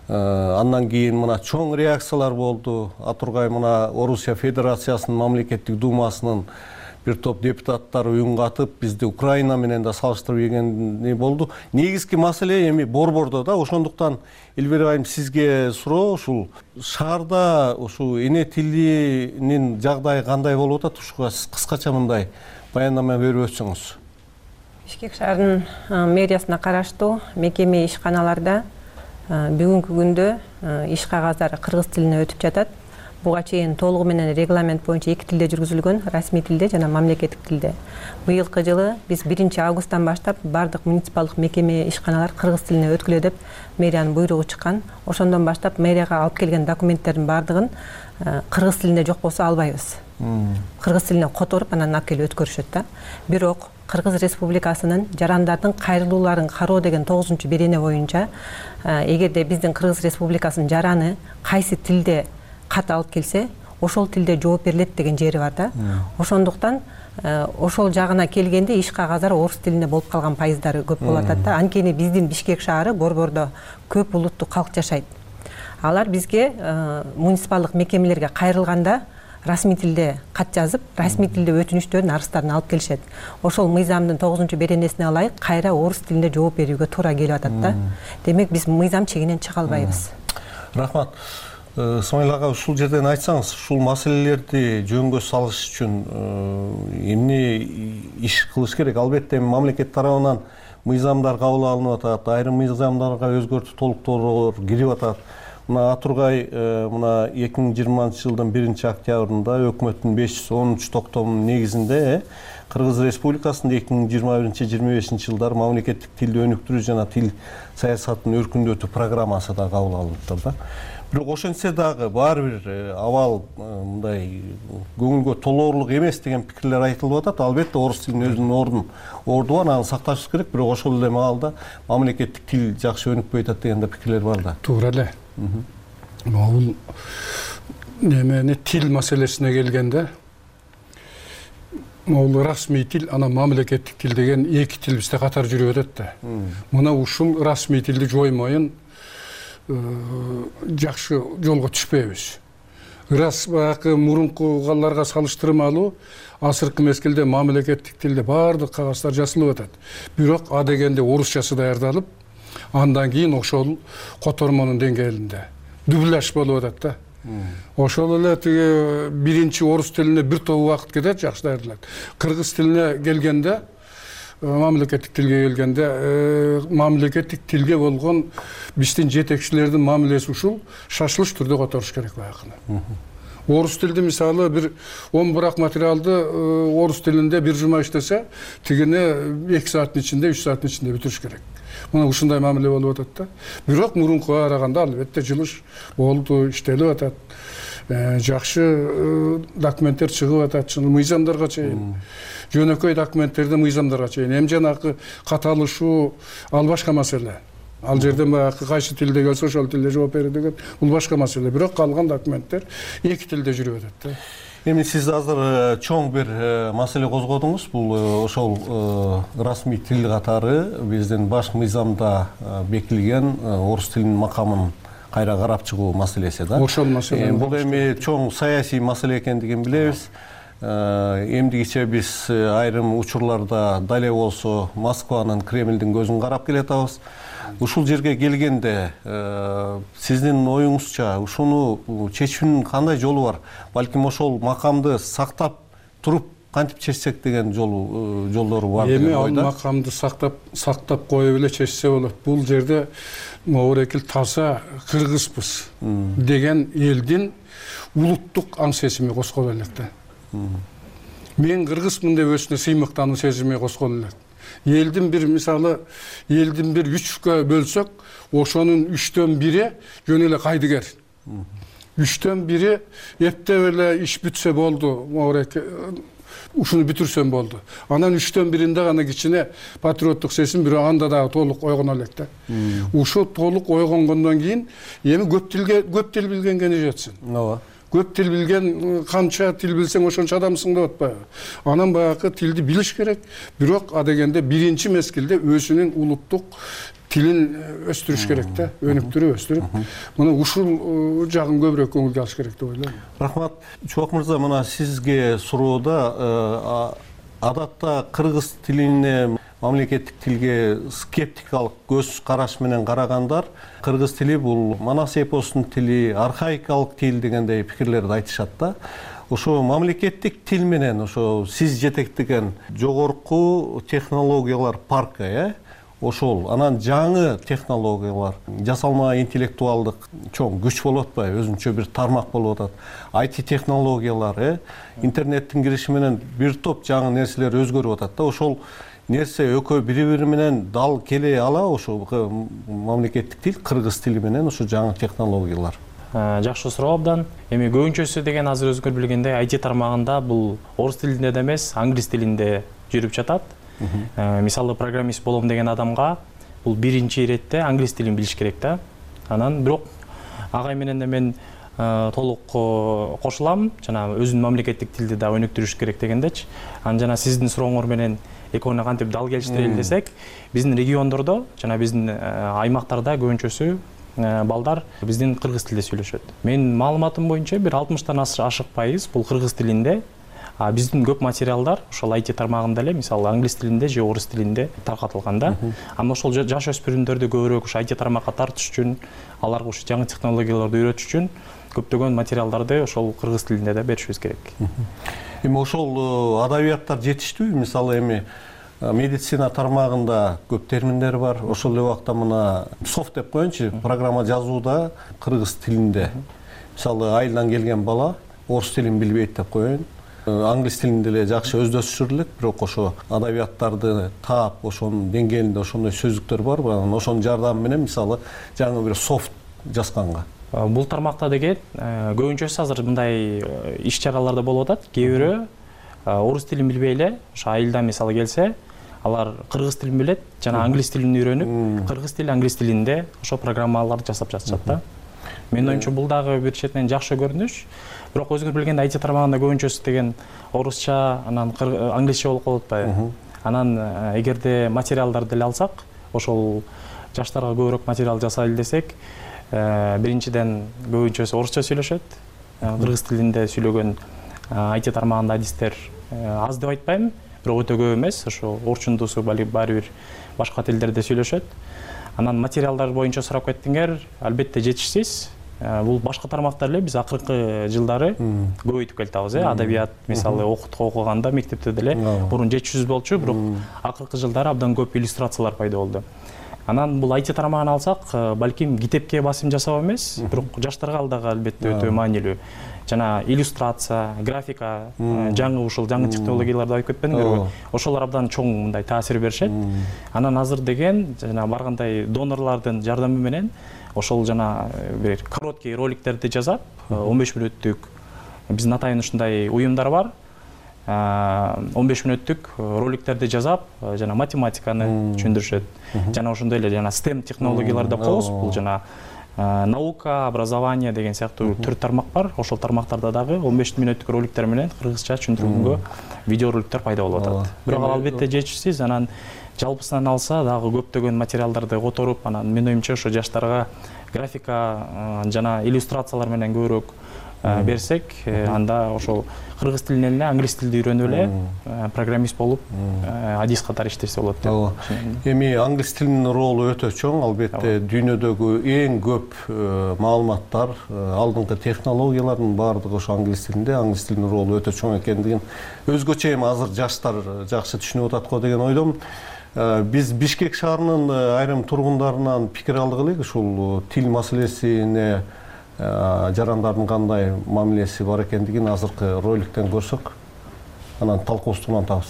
Андан кийин мына чоң реакциялар болду. Атургай мына Орусия Федерациясынын мамлекеттик думасынын бир топ депутаттары үн катып, бизди Украина менен да салыштырып ийгени болду. Негизги маселе эми борбордо да, ошондуктан Эльвира айым сизге суроо, ушул шаарда ушул эне тилинин жагдайы кандай болуп атат? Ушуга сиз кыскача мындай баяндама берип өтсөңүз. Бишкек шаарынын мэриясына караштуу мекеме ишканаларда бүгүнкү күндө иш кагаздар кыргыз тилине өтүп жатат. Буга чейин толугу менен регламент боюнча 2 тилде жүргүзүлгөн, расмий тилде жана мамлекеттик тилде. Быйылкы жылы биз 1 августтан баштап бардык муниципалдык мекеме ишканалар кыргыз тилине өткүлө деп мэриянын буйругу чыккан. Ошондон баштап мэрияга алып келген документтердин бардыгын кыргыз тилинде жок болсо албайбыз. Кыргыз тилине которуп анан алып келип өткөрүшөт да. Бирок Кыргыз Республикасынын жарандардын кайрылууларын кароо деген 9-берене боюнча эгерде биздин Кыргыз Республикасынын жараны кайсы тилде кат алып келсе, ошол тилде жооп берилет деген жери бар да. Ошондуктан ошол жагына келгенде иш кагаздар орус тилинде болуп калган пайыздары көп болуп атат да. Анткени биздин Бишкек шаары борбордо көп улуттуу калк жашайт. Алар бизге муниципалдык мекемелерге кайрылганда расмий тилде кат жазып, расмий тилде өтүнүштөрүн, арыздарын алып келишет. Ошол мыйзамдын 9-беренесине ылайык кайра орус тилинде жооп берүүгө туура келип атат да. Демек биз мыйзам чегинен чыга албайбыз. Рахмат. Исмаил ага, ушул жерден айтсаңыз, ушул маселелерди жөнгө салыш үчүн эмне иш кылыш керек? Албетте мамлекет тарабынан мыйзамдар кабыл алынып атат, айрым мыйзамдарга өзгөртүү толуктоолор кирип атат. Мына Атургай мына 2020 жылдын 1-октябрында өкмөттүн 513 токтомунун негизинде Кыргыз Республикасында 2021-25 жылдар мамлекеттик тилди өнүктүрүү жана тил саясатын өркүндөтүү программасы да кабыл алынып да. Бирок ошентсе дагы баары бир абал мындай көңүлгө толоорлук эмес деген пикирлер айтылып атат. Албетте орус тилинин өзүнүн орду бар, аны сакташыбыз керек, бирок ошол эле маалда мамлекеттик тил жакшы өнүкпөй атат деген да пикирлер бар да. Туура эле. Бул немени тил маселесине келгенде, могул расмий тил, анан мамлекеттик тил деген эки тил бизде катар жүрүп атат да. Мына ушул расмий тилди жоймойун жакшы жолго түшпөйбүз. Ырас баягы мурунку калларга салыштырмалуу азыркы мезгилде мамлекеттик тилде баардык кагаздар жазылып атат. Бирок а дегенде орусчасы даярдалып, андан кийин ошол котормонун деңгээлинде дубляж болуп атат да. Ошол эле тиги биринчи орус тилине бир топ убакыт кетет, жакшы даярдалат. Кыргыз тилине келгенде, мамлекеттик тилге келгенде, мамлекеттик тилге болгон биздин жетекчилердин мамилеси ушул шашылыш түрдө которуш керек баягыны. орус тилди мисалы бир 10 бурак материалды орус тилинде бир жума иштесе, тигини 2 сааттын ичинде, 3 сааттын ичинде бүтүрүш керек. Мына ушундай мамиле болуп атат да. Бирок мурункуга караганда албетте жылыш болду, иштелип атат. Жакшы документтер чыгып атат, мыйзамдарга чейин. Жөнөкөй документтерди мыйзамдарга чейин. Эми жанагы каталышуу ал башка маселе. Ал жерден баягы кайсы тилде келсе ошол тилде жооп берүү деген бул башка маселе. Бирок калган документтер эки тилде жүрүп атат да. Эми сиз азыр чоң бир маселе козгодуңуз. Бул ошол расмий тил катары биздин баш мыйзамда бекитилген орус тилинин макамын кайра карап чыгуу маселеси да. Ошол маселе. Бул эми чоң саясий маселе экендигин билебиз. Эмдигиче биз айрым учурларда дале болсо Москванын, Кремлдин көзүн карап келатабыз. Ушул жерге келгенде сиздин оюңузча ушуну чечүүнүн кандай жолу бар? Балким ошол макамды сактап туруп кантип чечсек деген жолдору бар деген ойда. Эми ал макамды сактап коюп эле чечсе болот. Бул жерде моорекил таза кыргызбыз деген элдин улуттук аң сезими косколо элек да. Мен кыргызмын деп өзүнө сыймыктануу сезими косколо элек. Элдин бир мисалы, элдин бир 3кө бөлсөк, ошонун 3/1 жөн эле кайдыгер. 3/1 эптеп эле иш бүтсө болду, моорекил ушуну бүтүрсөм болду. Анан 3/1 гана кичине патриоттук сезим, бирок анда дагы толук ойгоно элек да. Ушу толук ойгонгондон кийин эми көп тил билгенге не жетсин. Ооба. Көп тил билген, канча тил билсең ошончо адамсың деп атпайбы. Анан баягы тилди билиш керек. Бирок адегенде биринчи мезгилде өзүнүн улуттук тилин өстүрүш керек да, өнүктүрүп өстүрүп. Мына ушул жагын көбүрөөк көңүлгө алыш керек деп ойлойм. Рахмат. Чубак мырза, мына сизге суроодо адатта кыргыз тилине, мамлекеттик тилге скептикалык көз караш менен карагандар кыргыз тили бул Манас эпосунун тили, архаикалык тил дегендей пикирлерди айтышат да. Ошо мамлекеттик тил менен ошо сиз жетектеген жогорку технологиялар паркы, ошол анан жаңы технологиялар, жасалма интеллектуалдык чоң күч болуп атпайбы, өзүнчө бир тармак болуп атат. IT технологиялар, интернеттин кириши менен бир топ жаңы нерселер өзгөрүп атат да. Ошол нерсе экөө бири-бири менен дал келе ала, ошо мамлекеттик тил, кыргыз тили менен ошо жаңы технологиялар. Жакшы суроо абдан. Эми көбүнчөсү деген азыр өзгөр билгендей IT тармагында бул орус тилинде да эмес, англис тилинде жүрүп жатат. Мисалы программист болом деген адамга бул биринчи иретте англис тилин билиш керек да. Анан бирок агай менен мен толук кошулам, жана өзүнүн мамлекеттик тилди да өнүктүрүш керек дегендечи. Анан жана сиздин сурооңор менен экөөнү кантип дал келиштирели десек, биздин региондордо жана биздин аймактарда көбүнчөсү балдар биздин кыргыз тилде сүйлөшөт. Менин маалыматым боюнча бир 60тан ашык пайыз бул кыргыз тилинде. Биздин көп материалдар ошол IT тармагында эле, мисалы англис тилинде же орус тилинде таркатылган да. Анда ошол жаш өспүрүмдөрдү көбүрөөк ушу IT тармакка тартыш үчүн, аларга ушу жаңы технологияларды үйрөтүш үчүн көптөгөн материалдарды ошол кыргыз тилинде да беришибиз керек. Эми ошол адабияттар жетиштүүбү? Мисалы эми медицина тармагында көп терминдер бар. Ошол эле убакта мына софт деп коеюнчу, программа жазууда кыргыз тилинде. Мисалы айылдан келген бала орус тилин билбейт деп коеюн. Англис тилинде эле жакшы өздөштүрүп элек, бирок ошо адабияттарды таап, ошонун деңгээлинде ошондой сөздүктөр бар. Анан ошонун жардамы менен мисалы жаңы бир софт жазганга. Бул тармакта деген көбүнчөсү азыр мындай иш-чараларда болуп атат. Кээ бирөө орус тилин билбей эле, ошо айылдан мисалы келсе, алар кыргыз тилин билет, жана англис тилин үйрөнүп, кыргыз тили, англис тилинде ошо программаларды жасап жатышат да. Менин оюмча бул дагы бир четинен жакшы көрүнүш. Бирок өзүңүз билгендей IT тармагында көбүнчөсү деген орусча, анан англисче болуп калып атпайбы? Анан эгерде материалдарды деле алсак, ошол жаштарга көбүрөөк материал жасайлы десек, биринчиден көбүнчөсү орусча сүйлөшөт. Кыргыз тилинде сүйлөгөн IT тармагында адистер аз деп айтпайм, бирок өтө көп эмес. Ошо орчундусу баары бир башка тилдерде сүйлөшөт. Анан материалдар боюнча сурап кеттиңер, албетте жетишсиз. Бул башка тармактар эле биз акыркы жылдары көбөйтүп келатабыз, адабият мисалы окуганда мектепте деле мурун жетишсиз болчу, бирок акыркы жылдары абдан көп иллюстрациялар пайда болду. Анан бул IT тарамагын алсак, балким китепке басым жасап эмес, бирок жаштарга ал дагы албетте өтө маанилүү. Жана иллюстрация, графика, жаңы ушул жаңы технологияларды айтып кетпедиңерби? Ошолор абдан чоң мындай таасир беришет. Анан азыр деген жана баргандай донорлордун жардамы менен ошол жана бир короткий роликтерди жазап, 15 мүнөттүк биздин атайын ушундай уюмдар бар. 15 мүнөттүк роликтерди жазап, жана математиканы түшүндүрүшөт. Жана ошондой эле жана STEM технологияларды коос, бул жана наука, образование деген сыяктуу 4 тармак бар. Ошол тармактарда дагы 15 мүнөттүк роликтер менен кыргызча түшүндүрүлгөнгө видеороликтер пайда болуп атат. Бирок ал албетте жетишсиз, анан жалпысынан алса дагы көптөгөн материалдарды которуп, анан мен оюмча ошо жаштарга графика жана иллюстрациялар менен көбүрөөк берсек, анда ошол кыргыз тилинен эле англис тилди үйрөнүп эле программист болуп, адис катары иштесе болот деп. Эми англис тилинин ролу өтө чоң, албетте дүйнөдөгү эң көп маалыматтар, алдыңкы технологиялардын баардыгы ошо англис тилинде. Англис тилинин ролу өтө чоң экендигин өзгөчө эми азыр жаштар жакшы түшүнүп атат го деген ойдомун. Биз Бишкек шаарынын айрым тургундарынан пикир алдык элек, ушул тил маселесине жарандардын кандай мамилеси бар экендигин азыркы роликтен көрсөк, анан талкуубузду улантабыз.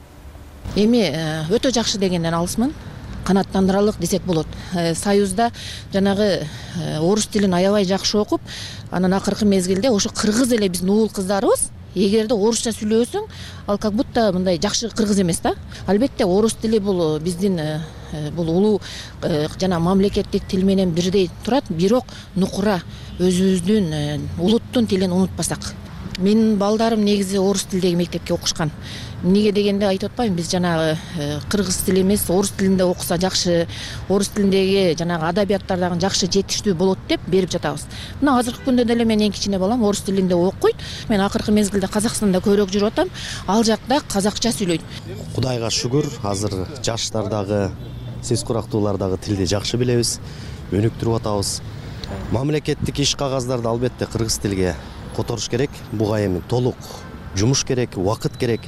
Эми өтө жакшы дегенден алысмын. Канааттандыралык десек болот. Союзда жанагы орус тилин аябай жакшы окуп, анан акыркы мезгилде ошо кыргыз эле биздин уул кыздарыбыз эгерде орусча сүйлөсөң, ал как будто мындай жакшы кыргыз эмес да. Албетте орус тили бул биздин бул улуу жана мамлекеттик тил менен бирдей турат, бирок нукура өзүбүздүн улуттун тилин унутпасак. Менин балдарым негизи орус тилдеги мектепке окушкан. Эмнеге дегенде айтып атпайбы, биз жанагы кыргыз тили эмес, орус тилинде окуса жакшы, орус тилиндеги жанагы адабияттар дагы жакшы жетиштүү болот деп берип жатабыз. Мына азыркы күндө деле менин эң кичине балам орус тилинде окуйт. Мен акыркы мезгилде Казакстанда көбүрөөк жүрүп атам. Ал жакта казакча сүйлөйт. Кудайга шүгүр, азыр жаштар дагы, сез курактуулар дагы тилди жакшы билебиз, өнүктүрүп атабыз. Мамлекеттик иш кагаздарды албетте кыргыз тилге которуш керек. Буга эми толук жумуш керек, убакыт керек.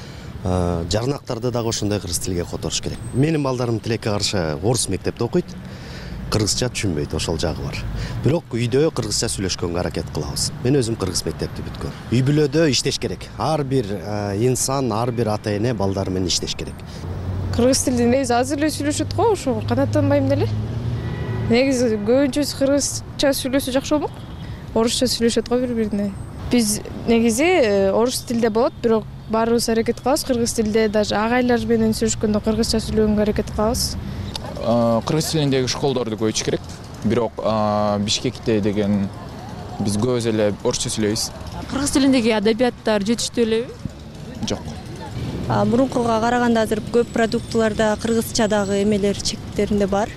Жарнактарды дагы ошондой кыргыз тилге которуш керек. Менин балдарым тилекке каршы орус мектепте окуйт, кыргызча түшүнбөйт, ошол жагы бар. Бирок үйдө кыргызча сүйлөшкөнгө аракет кылабыз. Мен өзүм кыргыз мектепти бүткөм. Үй бүлөдө иштеш керек. Ар бир инсан, ар бир ата эне балдары менен иштеш керек. Кыргыз тилинде негизи азыр эле сүйлөшөт го, ошо канааттанбайм деле. Негизи көбүнчөсү кыргызча сүйлөсө жакшы болмок. Орусча сүйлөшөт го бири-бирине. Биз негизи орус тилде болот, бирок баарыбыз аракет кылабыз кыргыз тилде, даже агайлар менен сүйлөшкөндө кыргызча сүйлөгөнгө аракет кылабыз. Кыргыз тилиндеги школдорду көбөйтүш керек. Бирок Бишкекте деген биз көбүз эле орусча сүйлөйбүз. Кыргыз тилиндеги адабияттар жетиштүү элеби? Жок. Мурункуга караганда азыр көп продуктыларда кыргызчадагы эмелер чектеринде бар.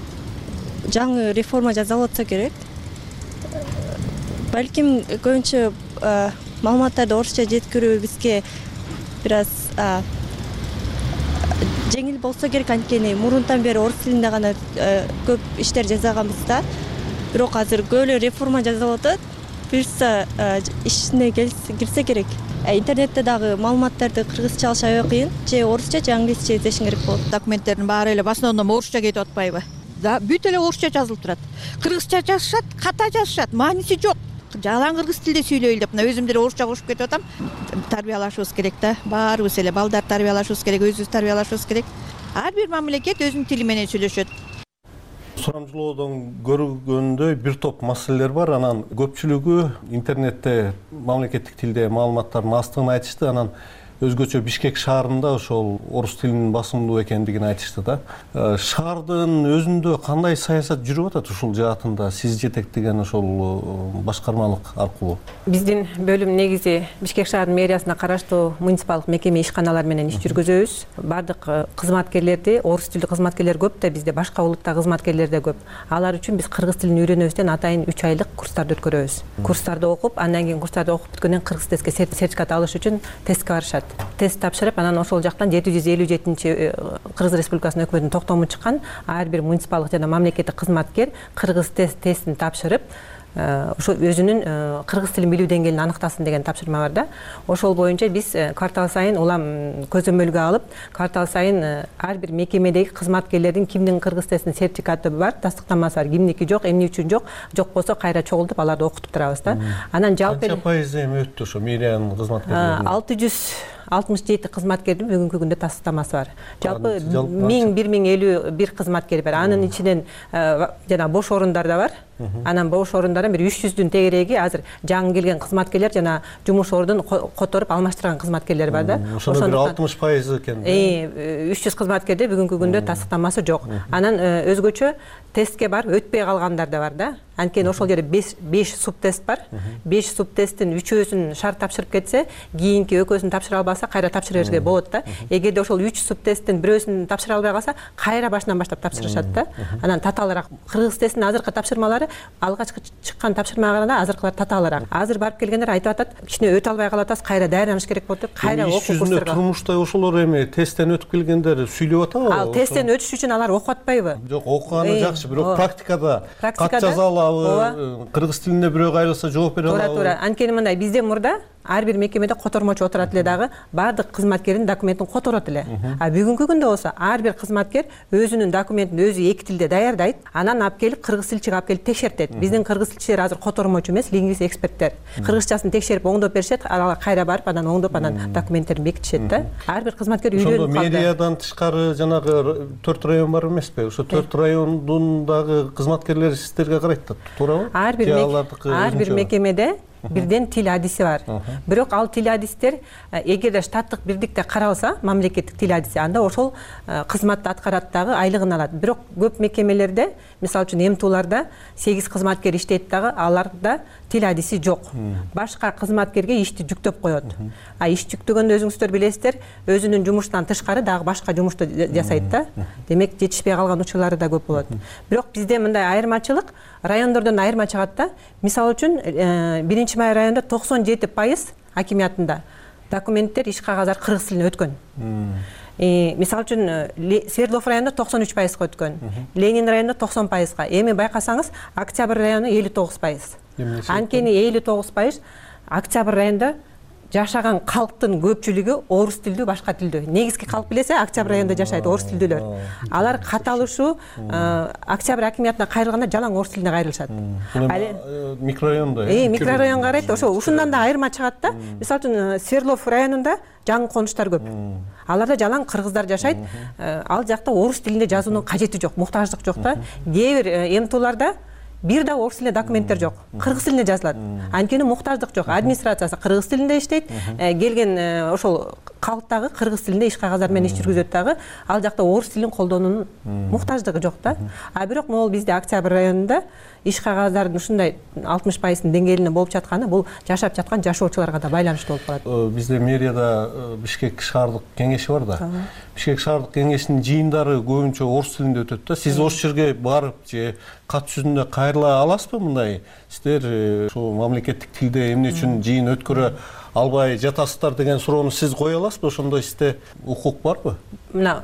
Жаңы реформа жасалып атса керек. Балким көбүнчө маалыматтарды орусча жеткирүү бизге бир аз жеңил болсо керек, анткени мурунтан бери орус тилинде гана көп иштер жасаганбыз да. Бирок азыр көп эле реформа жасалып атат. Буюрса ишине кирсе керек. Интернетте дагы маалыматтарды кыргызча алыш аябай кыйын. Же орусча, же англисче издешиң керек болот. Документтердин баары эле в основном орусча кетип атпайбы? Да, бүт эле орусча жазылып турат. Кыргызча жазышат, ката жазышат, мааниси жок. Жалаң кыргыз тилде сүйлөйлү деп, мына өзүм деле орусча кошуп кетип атам. Тарбиялашыбыз керек да. Баарыбыз эле балдар тарбиялашыбыз керек, өзүбүз тарбиялашыбыз керек. Ар бир мамлекет өзүнүн тили менен сүйлөшөт. Сурамжылоодон көргөндөй бир топ маселелер бар. Анан көпчүлүгү интернетте мамлекеттик тилде маалыматтардын астыгын айтышты. Анан өзгөчө Бишкек шаарында ошол орус тилинин басымдуу экендигин айтышты да. Шаардын өзүндө кандай саясат жүрүп атат ушул жаатында сиз жетектеген ошол башкармалык аркылуу? Биздин бөлүм негизи Бишкек шаарынын мэриясына караштуу муниципалдык мекеме ишканалар менен иш жүргүзөбүз. Бардык кызматкерлерди, орус тилдүү кызматкерлер көп да, бизде башка улутта кызматкерлер да көп. Алар үчүн биз кыргыз тилин үйрөнөбүздөн атайын 3 айлык курстарды өткөрөбүз. Курстарды окуп, андан кийин курстарды окуп бүткөндөн кийин кыргыз тестке сертификат алыш үчүн тестке барышат. Тест тапшырып, анан ошол жактан 757-чи Кыргыз Республикасынын өкмөтүнүн токтому чыккан ар бир муниципалдык жана мамлекеттик кызматкер кыргыз тестин тапшырып, ошо өзүнүн кыргыз тилин билүү деңгээлин аныктасын деген тапшырма бар да. Ошол боюнча биз квартал сайын улам көзөмөлгө алып, квартал сайын ар бир мекемедеги кызматкерлердин кимдин кыргыз тилинин сертификаты бар, тастыктамасы бар, кимники жок, эмне үчүн жок болсо кайра чогултуп аларды окутуп турабыз да. Анан жалпы канча пайызы эми өттү ошо мэриянын кызматкерлеринин? 667 кызматкердин бүгүнкү күндө тастыктамасы бар. Жалпы 1051 кызматкер бар. Анын ичинен жана бош орундар да бар. Анан бош орундардан бир 300дүн тегереги азыр жаңы келген кызматкерлер жана жумуш ордун которуп алмаштырган кызматкерлер бар да. Ошондо бир 60% экен. 300 кызматкерде бүгүнкү күндө тастыктамасы жок. Анан өзгөчө тестке барып өтпөй калгандар да бар да. Анткени ошол жерде 5 субтест бар. 5 субтесттин 3-өсүн шарт тапшырып кетсе, кийинки экөөсүн тапшыра албаса, кайра тапшыра беришке болот да. Эгерде ошол 3 субтесттин бирөөсүн тапшыра албай калса, кайра башынан баштап тапшырышат да. Анан татаалыраак кыргыз тестинин азыркы тапшырмалары алгачкы чыккан тапшырмага караганда азыркылар татаалыраак. Азыр барып келгендер айтып атат, кичине өтө албай калып атасыз, кайра даярданыш керек болуп туруп, кайра окуп курстарга. Турмушта ошолор эми тесттен өтүп келгендер сүйлөп атабы? Ал тесттен өтүш үчүн алар окуп атпайбы? Жок, окуганы жакшы, бирок практикада кат жаза алабы, кыргыз тилинде бирөө кайрылса жооп бере алабы? Туура. Анткени мындай, бизде мурда ар бир мекемеде котормочу отурат эле дагы, баардык кызматкердин документин которот эле. А бүгүнкү күндө болсо ар бир кызматкер өзүнүн документин өзү эки тилде даярдайт, анан алып келип кыргыз тилчиге алып келип текшертет. Биздин кыргыз тилчилер азыр котормочу эмес, лингвист эксперттер. Кыргызчасын текшерип оңдоп беришет, алар кайра барып анан оңдоп анан документтерин бекитишет да. Ар бир кызматкер үйлөнүп калды. Ошондо мэриядан тышкары жанагы 4 район бар эмеспи? Ошо 4 райондун дагы кызматкерлери сиздерге карайт да, туурабы? Ар бир мекемеде бирден тил адиси бар. Бирок ал тил адистер эгерде штаттык бирдикте каралса, мамлекеттик тил адиси, анда ошол кызматты аткарат дагы, айлыгын алат. Бирок көп мекемелерде, мисалы үчүн МТУларда 8 кызматкер иштейт дагы, аларда тил адиси жок. Башка кызматкерге ишти жүктөп коет. А иш жүктөгөндө өзүңүздөр билесиздер, өзүнүн жумуштан тышкары дагы башка жумушту жасайт да. Демек жетишпей калган учурлары да көп болот. Бирок бизде мындай айырмачылык, райондордон айырма чыгат да. Мисалы үчүн 1-Май районунда 97% акимиятында документтер, иш кагаздары кыргыз тилине өткөн. Мисалы үчүн Свердлов районунда 93%га өткөн. Ленин районунда 90%га. Эми байкасаңыз, Октябрь району 59%. Анткени 59% Октябрь районунда жашаган калктын көпчүлүгү орус тилдүү, башка тилдүү. Негизги калк билесе, Октябрь районунда жашайт орус тилдүүлөр. Алар каталышуу Октябрь акимиятына кайрылганда жалаң орус тилине кайрылышат. Микрорайондо. Микрорайон карайт, ошо ушундан да айырма чыгат да. Мисалы үчүн Свердлов районунда жаңы конуштар көп. Аларда жалаң кыргыздар жашайт. Ал жакта орус тилинде жазуунун кажети жок, муктаждык жок да. Кээ бир МТУларда бир да орус тилинде документтер жок. Кыргыз тилинде жазылат. Анткени муктаждык жок. Администрациясы кыргыз тилинде иштейт. Келген ошол калктагы кыргыз тилинде иш кагаздары менен иш жүргүзөт дагы. Ал жакта орус тилин колдонуунун муктаждыгы жок да. А бирок могул бизде Октябрь районунда иш кагаздардын ушундай 60% деңгээлинде болуп жатканы бул жашап жаткан жашоочуларга да байланыштуу болуп калат. Бизде мэрияда Бишкек шаардык кеңеши бар да. Бишкек шаардык кеңешинин жыйындары көбүнчө орус тилинде өтөт да. Сиз ошол жерге барып же кат жүзүндө кайрыла аласызбы мындай? Сиздер ошо мамлекеттик тилде эмне үчүн жыйын өткөрө албай жатасыздар деген суроону сиз кое аласызбы? Ошондой сизде укук барбы? Мына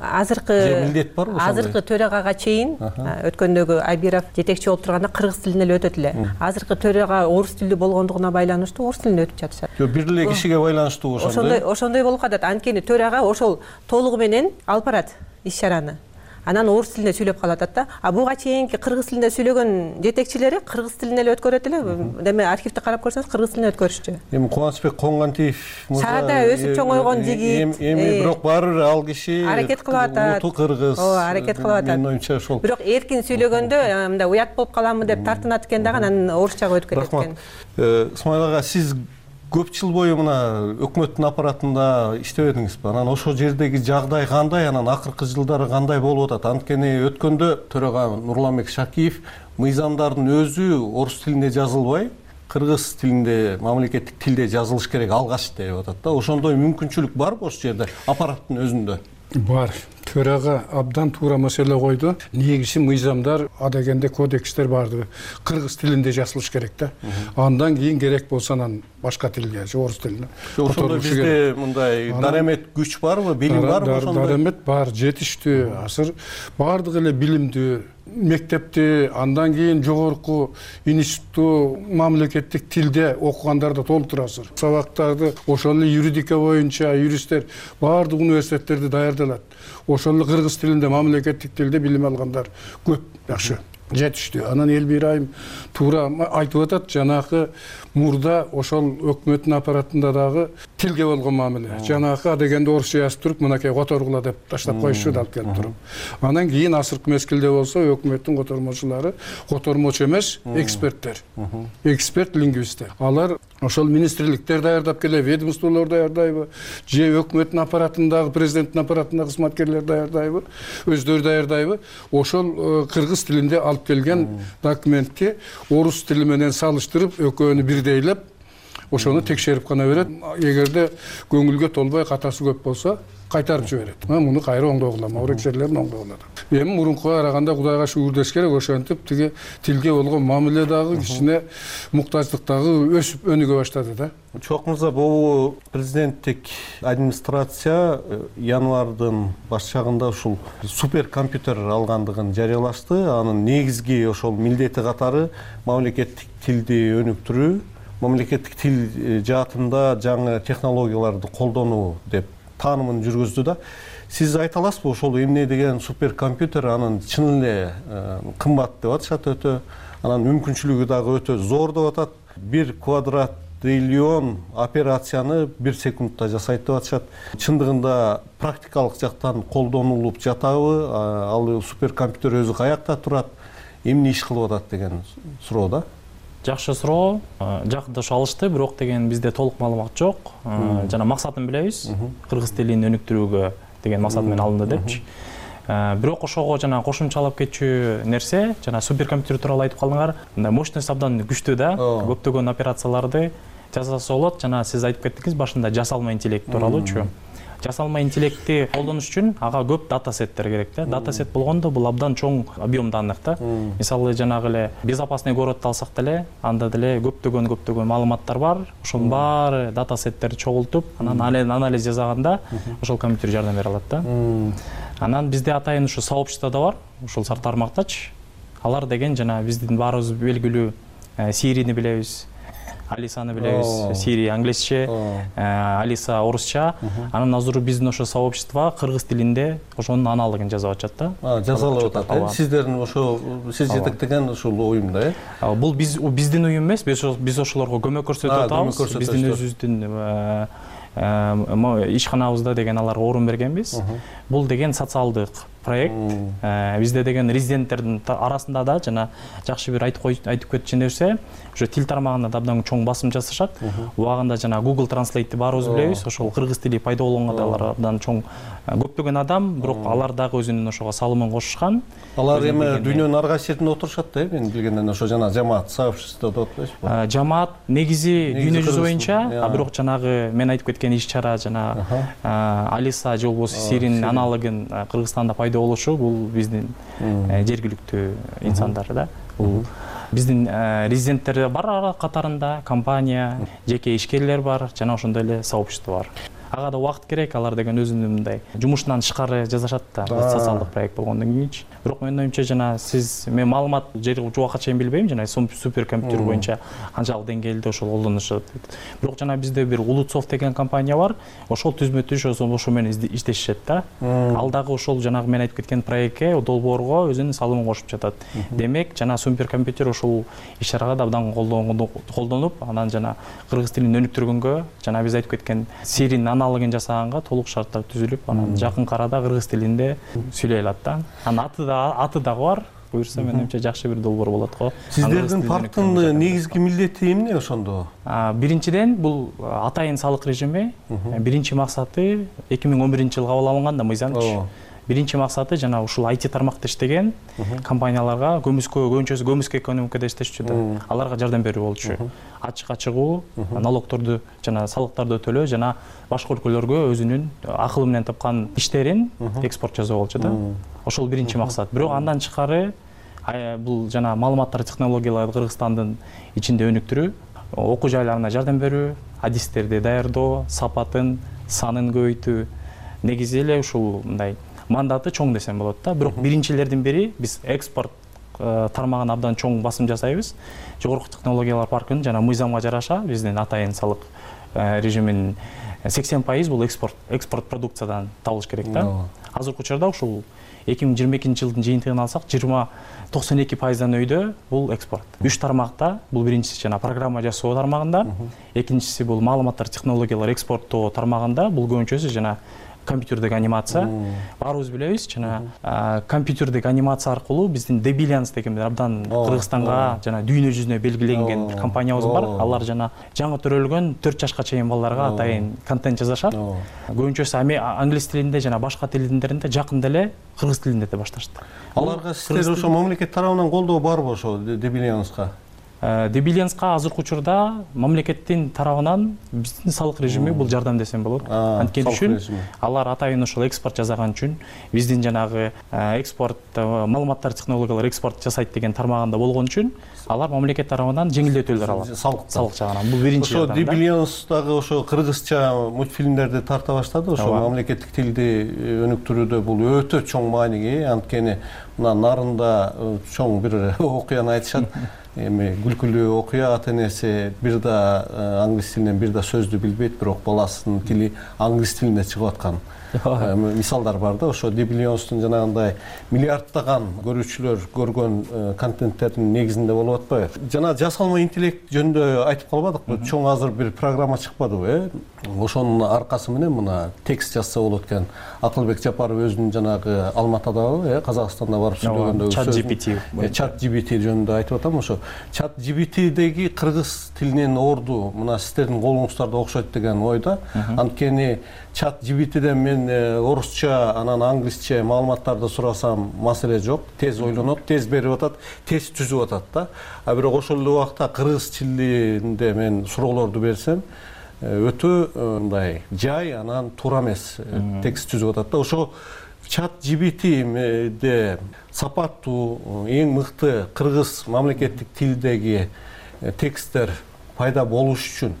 азыркы төрагага чейин өткөндөгү Айбиров жетекчи болуп турганда кыргыз тилинде эле өтөт эле. Азыркы төрага орус тилдүү болгондугуна байланыштуу орус тилинде өтүп жатышат. Жок, бир эле кишиге байланыштуу ошондой. Ошондой болуп калат. Анткени төрага ошол толугу менен алып барат иш чараны. Анан орус тилинде сүйлөп калат да. А буга чейинки кыргыз тилинде сүйлөгөн жетекчилери кыргыз тилинде эле өткөрөт эле. Деме архивди карап көрсөңүз кыргыз тилинде өткөрүшчү. Эми Кубанычбек Коңгантиев мырза шаарда өсүп чоңойгон жигит. Эми бирок баары бир ал киши аракет кылып атат. Кыргыз. Аракет кылып атат. Менин оюмча ошол. Бирок эркин сүйлөгөндө мындай уят болуп каламмы деп тартынат экен дагы, анан орусчага өтүп кетет экен. Исмаил ага, сиз көп жыл бою мына өкмөттүн аппаратында иштебедиңизби? Анан ошол жердеги жагдай кандай, анан акыркы жылдары кандай болуп атат? Анткени өткөндө төрага Нурланбек Шакиев мыйзамдардын өзү орус тилинде жазылбай, кыргыз тилинде, мамлекеттик тилде жазылыш керек алгач деп атат да. Ошондой мүмкүнчүлүк барбы ошол жерде аппараттын өзүндө? Бар. Төрага абдан туура маселе койду. Негизи мыйзамдар, адегенде кодекстер барды. Кыргыз тилинде жазылыш керек да. Андан кийин керек болсо анан башка тилге, орус тилине. Ошондо бизде мындай даремет күч барбы, билим барбы ошондой? Даремет бар, жетиштүү, азыр бардык эле билимдүү мектепти, андан кийин жогорку институтту мамлекеттик тилде окугандарды толтурасыздар. Сабактарды ошол эле юридика боюнча юристтер баардык университеттерде даярдалат. Ошол эле кыргыз тилинде мамлекеттик тилде билим алгандар көп, жакшы. Жетиштүү. Анан Элбир айым туура айтып атат, жанагы мурда ошол өкмөттүн аппаратында дагы тилге болгон мамиле. Жанагы дегенде орусча жазып туруп, мынакей которгула деп таштап коюшу да алып келип туруп. Анан кийин асыркы мезгилде болсо өкмөттүн котормочулары, котормочу эмес, эксперттер. Эксперт лингвисттер. Алар ошол министрликтер даярдап келе, ведомстволор даярдайбы, же өкмөттүн аппаратындагы, президенттин аппаратындагы кызматкерлер даярдайбы, өздөрү даярдайбы, ошол кыргыз тилинде алып келген документти орус тили менен салыштырып, экөөнү бирдейлеп, ошону текшерип гана берет. Эгерде көңүлгө толбой, катасы көп болсо, кайтарып жиберет. Муну кайра оңдогула, могурек жерлерин оңдогула. Эми мурункуга караганда Кудайга шүгүрдеш керек, ошентип тиги тилге болгон мамиле дагы кичине муктаждык дагы өсүп өнүгө баштады да. Чок мырза, бул президенттик администрация январдын баш чагында ушул суперкомпьютер алгандыгын жарыялашты. Анын негизги ошол милдети катары мамлекеттик тилди өнүктүрүү, мамлекеттик тил жаатында жаңы технологияларды колдонуу деп таанымын жүргүздү да. Сиз айта аласызбы, ошол эмне деген суперкомпьютер, анын чын эле кымбат деп атышат өтө, анан мүмкүнчүлүгү дагы өтө зор деп атат. 1 квадрат триллион операцияны 1 секундта жасайт деп атышат. Чындыгында практикалык жактан колдонулуп жатабы? Ал суперкомпьютер өзү каякта турат? Эмне иш кылып атат деген суроо да. Жакшы суроо. Жакында ошо алышты, бирок деген бизде толук маалымат жок. Жана максатын билебиз. Кыргыз тилин өнүктүрүүгө деген максат менен алынды депчи. Бирок ошого жана кошумчалап кетчү нерсе, жана суперкомпьютер тууралуу айтып калдыңар. Мындай мощность абдан күчтүү да. Көптөгөн операцияларды жасаса болот. Жана сиз айтып кеттиңиз башында жасалма интеллект тууралуучу. Жасалма интеллектти колдонуш үчүн ага көп датасеттер керек да. Датасет болгондо бул абдан чоң объем данных да. Мисалы жанагы эле безопасный городду алсак деле, анда деле көптөгөн маалыматтар бар. Ошонун баары датасеттерди чогултуп, анан анализ жасаганда ошол компьютер жардам бере алат да. Анан бизде атайын ушу сообщество да бар, ушул сар тармактач. Алар деген жана биздин баарыбыз белгилүү Siri'ни билебиз. Алисаны билебиз, Siri англисче, Алиса орусча. Анан азыр биздин ошо сообщество кыргыз тилинде ошонун аналогун жазып атышат да. Жазалып атат. Сиздердин ошо сиз жетектеген ушул уюм да, Бул биздин уюм эмес, биз ошолорго көмөк көрсөтүп атабыз. Биздин өзүбүздүн ишканабызда деген аларга орун бергенбиз. Бул деген социалдык проект. Бизде деген резиденттердин арасында да жана жакшы бир айтып кетчү нерсе, ошо тил тармагында да абдан чоң басым жасашат. Убагында жана Google Translate'ти баарыбыз билебиз, ошол кыргыз тили пайда болгонго да алар абдан чоң көптөгөн адам, бирок алар дагы өзүнүн ошого салымын кошушкан. Алар эми дүйнөнүн ар кайсы жеринде отурушат да, мен билгенден ошо жана жамаат сообщество деп атпайсызбы? Жамаат негизи дүйнө жүзү боюнча, бирок жанагы мен айтып кеткен иш-чара жана Алиса же болбосо Siri'нин аналогун Кыргызстанда пайда болушу бул биздин жергиликтүү инсандар да. Бул биздин резиденттер бар катарында, компания, жеке ишкерлер бар, жана ошондой эле сообщество бар. Ага да убакыт керек, алар деген өзүнүн мындай жумушунан тышкары жасашат да, социалдык проект болгондон кийинчи. Бирок менин оюмча жана сиз мен маалымат жубакка чейин билбейм, жана суперкомпьютер боюнча канчалык деңгээлде ошол колдонушат. Бирок жана бизде бир Улутсов деген компания бар, ошол түзмө-түз ошо менен иштешет да. Ал дагы ошол жанагы мен айтып кеткен проектке, долбоорго өзүнүн салымын кошуп жатат. Демек, жана суперкомпьютер ошол иш-чарага да абдан колдонуп, анан жана кыргыз тилин өнүктүргөнгө, жана биз айтып кеткен Siri'нин аналогун жасаганга толук шарттар түзүлүп, анан жакын арада кыргыз тилинде сүйлөй алат да. Анан аты дагы бар. Буюрса менимче жакшы бир долбоор болот го. Сиздердин парктын негизги милдети эмне ошондо? Биринчиден бул атайын салык режими. Биринчи максаты 2011-жылы кабыл алынган да мыйзамчы. Биринчи максаты жана ушул IT тармакта иштеген компанияларга көбүнчөсү көмүскө экономикада иштешчү да. Аларга жардам берүү болчу. Ачык-ачыгуу налогторду жана салыктарды өтөлөө жана башка өлкөлөргө өзүнүн акылы менен тапкан иштерин экспорт жасоо болчу да. Ошол биринчи максат. Бирок андан тышкары бул жана маалыматтар технологияларды Кыргызстандын ичинде өнүктүрүү, окуу жайларына жардам берүү, адистерди даярдоо, сапатын, санын көбөйтүү. Негизи эле ушул мындай мандаты чоң десем болот да. Бирок биринчилердин бири биз экспорт тармагына абдан чоң басым жасайбыз. Жогорку технологиялар паркынын жана мыйзамга жараша биздин атайын салык режимин 80% бул экспорт продукциядан табылыш керек да. Азыркы учурда ушул 2022 жылдын жыйынтыгын алсак 92%дан өйдө бул экспорт. 3 тармакта, бул биринчиси жана программа жасоо тармагында, экинчиси бул маалыматтар технологиялар экспорттоо тармагында, бул көбүнчөсү жана компьютердик анимация. Баарыбыз билебиз, жана компьютердик анимация аркылуу биздин Debilians деген абдан Кыргызстанга жана дүйнө жүзүнө белгиленген бир компаниябыз бар. Алар жана жаңы төрөлгөн 4 жашка чейин балдарга атайын контент жазышат. Көбүнчөсү англис тилинде жана башка тилдеринде, жакында эле кыргыз тилинде да башташты. Аларга сиздер ошо мамлекет тарабынан колдоо барбы ошо Debilianска? Debilianска азыркы учурда мамлекеттин тарабынан биздин салык режими бул жардам десем болот. Анткени үчүн алар атайын ошол экспорт жасаган үчүн биздин жанагы экспорт маалыматтар технологиялар экспорт жасайт деген тармагында болгон үчүн алар мамлекет тарабынан жеңилдетүүлөр алат. Салык жагынан. Бул биринчи жардам. Ошо Debiliansдагы ошо кыргызча мультфильмдерди тарта баштады. Ошо мамлекеттик тилди өнүктүрүүдө бул өтө чоң мааниге, анткени мына нарында чоң бир окуяны айтышат. Эми күлкүлүү окуя, ата-энеси бир да англис тилинен бир да сөздү билбейт, бирок баласынын тили англис тилинде чыгып аткан мисалдар бар да. Ошо Debilianстын жанагындай миллиардтаган көрүүчүлөр көргөн контенттердин негизинде болуп атпайбы? Жана жасалма интеллект жөнүндө айтып калбадыкпы? Чоң азыр бир программа чыкпадыбы, Ошонун аркасы менен мына текст жазса болот экен. Акылбек Жапаров өзүнүн жанагы Алматадагы, Казакстанда барып сүйлөгөндө ChatGPT жөнүндө айтып атам. Ошо ChatGPTдеги кыргыз тилинин орду мына сиздердин колуңуздарда окшойт деген ойда. Анткени ChatGPTден мен орусча, анан англисче маалыматтарды сурасам маселе жок. Тез ойлонот, тез берип атат, тез түзүп атат да. А бирок ошол эле убакта кыргыз тилинде мен суроолорду берсем, өтө мындай жай, анан туура эмес текст түзүп атат да. Ошо ChatGPTде сапаттуу, эң мыкты кыргыз мамлекеттик тилдеги тексттер пайда болуш үчүн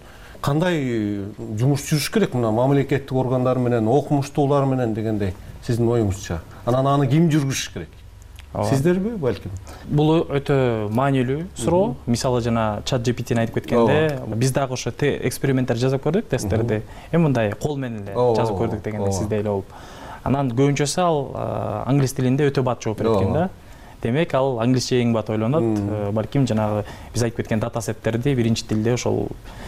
кандай жумуш жүрүш керек мына мамлекеттик органдар менен, окумуштуулар менен дегендей сиздин оюңузча? Анан аны ким жүргүзүш керек? Сиздерби, балким? Бул өтө маанилүү суроо. Мисалы жана ChatGPTни айтып кеткенде, биз дагы ошо эксперименттер жасап көрдүк, тесттерди. Эми мындай кол менен эле жазып көрдүк дегенде сизде эле болуп. Анан көбүнчөсү ал англис тилинде өтө бат жооп берет экен да. Демек ал англисче эң бат ойлонот. Балким жанагы биз айтып кеткен дата сеттерди биринчи тилде ошол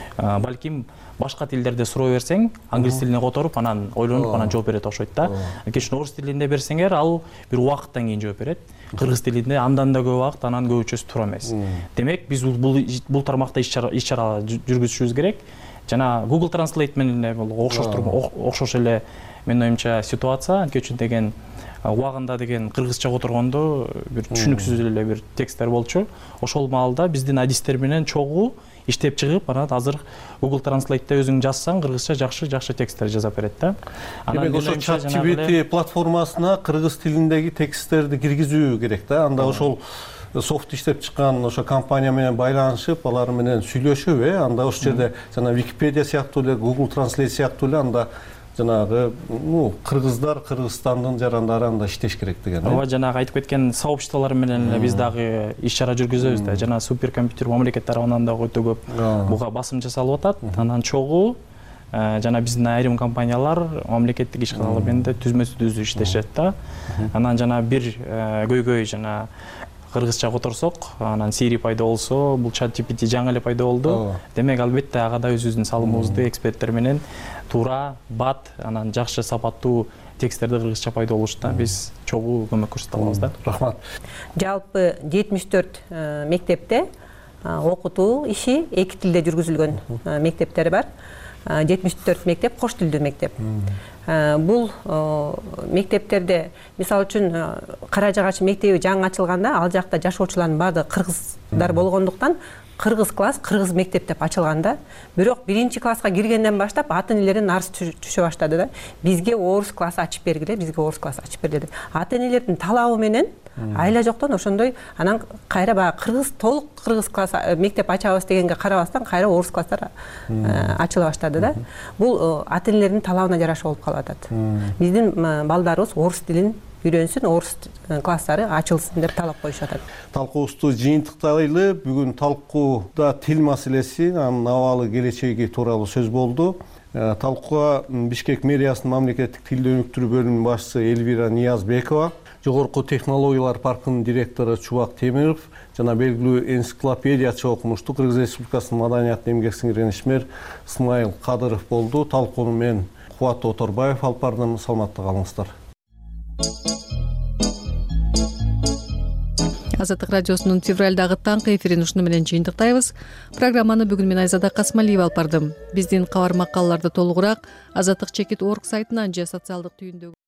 балким башка тилдерде суроо берсең, англис тилине которуп, анан ойлонуп, анан жооп берет окшойт да. Анткени орус тилинде берсеңер, ал бир убакыттан кийин жооп берет. Кыргыз тилинде андан да көп убакыт, анан көбүнчөсү туура эмес. Демек биз бул тармакта иш-чара жүргүзүшүбүз керек. Жана Google Translate менен эле бул окшош эле менин оюмча ситуация. Анткени деген убагында деген кыргызча которгондо бир түшүнүксүз эле бир тексттер болчу. Ошол маалда биздин адистер менен чогуу иштеп чыгып, анан азыр Google Translate'те өзүң жазсаң, кыргызча жакшы тексттер жазап берет да. Анан ошо ChatGPT платформасына кыргыз тилиндеги тексттерди киргизүү керек да. Анда ошол софт иштеп чыккан ошо компания менен байланышып, алар менен сүйлөшүп, анда ошол жерде жана Википедия сыяктуу эле, Google Translate сыяктуу эле анда жанагы кыргыздар, Кыргызстандын жарандары анда иштеш керек деген. Ооба, жанагы айтып кеткен сообществолор менен биз дагы иш-чара жүргүзөбүз да. Жана суперкомпьютер мамлекет тарабынан дагы өтө көп буга басым жасалып атат. Анан чогуу жана биздин айрым компаниялар мамлекеттик ишканалар менен да түзмө-түзүү иштешет да. Анан жана бир көйгөй жана кыргызча которсок, анан Siri пайда болсо, бул ChatGPT жаңы эле пайда болду. Демек албетте ага да өзүбүздүн салымыбызды эксперттер менен туура, бат, анан жакшы сапаттуу тексттерди кыргызча пайда болушта биз чогуу көмөк көрсөтө алабыз да. Рахмат. Жалпы 74 мектепте окутуу иши эки тилде жүргүзүлгөн мектептер бар. 74 мектеп кош тилдүү мектеп. Бул мектептерде мисалы үчүн Кара-Жагачы мектеби жаңы ачылганда, ал жакта жашоочулардын баардыгы кыргыздар болгондуктан кыргыз класс, кыргыз мектеп деп ачылганда, бирок биринчи класска киргенден баштап ата-энелерден арыз түшө баштады да. Бизге орус классы ачып бергиле, бизге орус классы ачып бергиле деп. Ата-энелердин талабы менен айла жоктон ошондой анан кайра баягы кыргыз толук кыргыз класс мектеп ачабыз дегенге карабастан кайра орус класстар ачыла баштады да. Бул ата-энелердин талабына жараша болуп калып атат. Биздин балдарыбыз орус тилин үйрөнсүн, орус класстары ачылсын деп талап коюшуп атат. Талкуубузду жыйынтыктайлы. Бүгүн талкууда тил маселеси, анын абалы, келечеги тууралуу сөз болду. Талкууга Бишкек мэриясынын мамлекеттик тилди өнүктүрүү бөлүмүнүн башчысы Эльвира Ниязбекова, Жогорку технологиялар паркынын директору Чубак Темиров жана белгилүү энциклопедиячы, окумуштуу Кыргыз Республикасынын маданиятын эмгек сиңирген ишмер Исмайыл Кадыров болду. Талкууну мен Кубат Оторбаев алып бардым. Саламатта калыңыздар. Азаттык радиосунун февралдагы таңкы эфирин ушуну менен жыйынтыктайбыз. Программаны бүгүн мен Айзада Касмалиева алып бардым. Биздин кабар макалаларды толугураак Азаттык.org сайтынан же социалдык түйүндөгү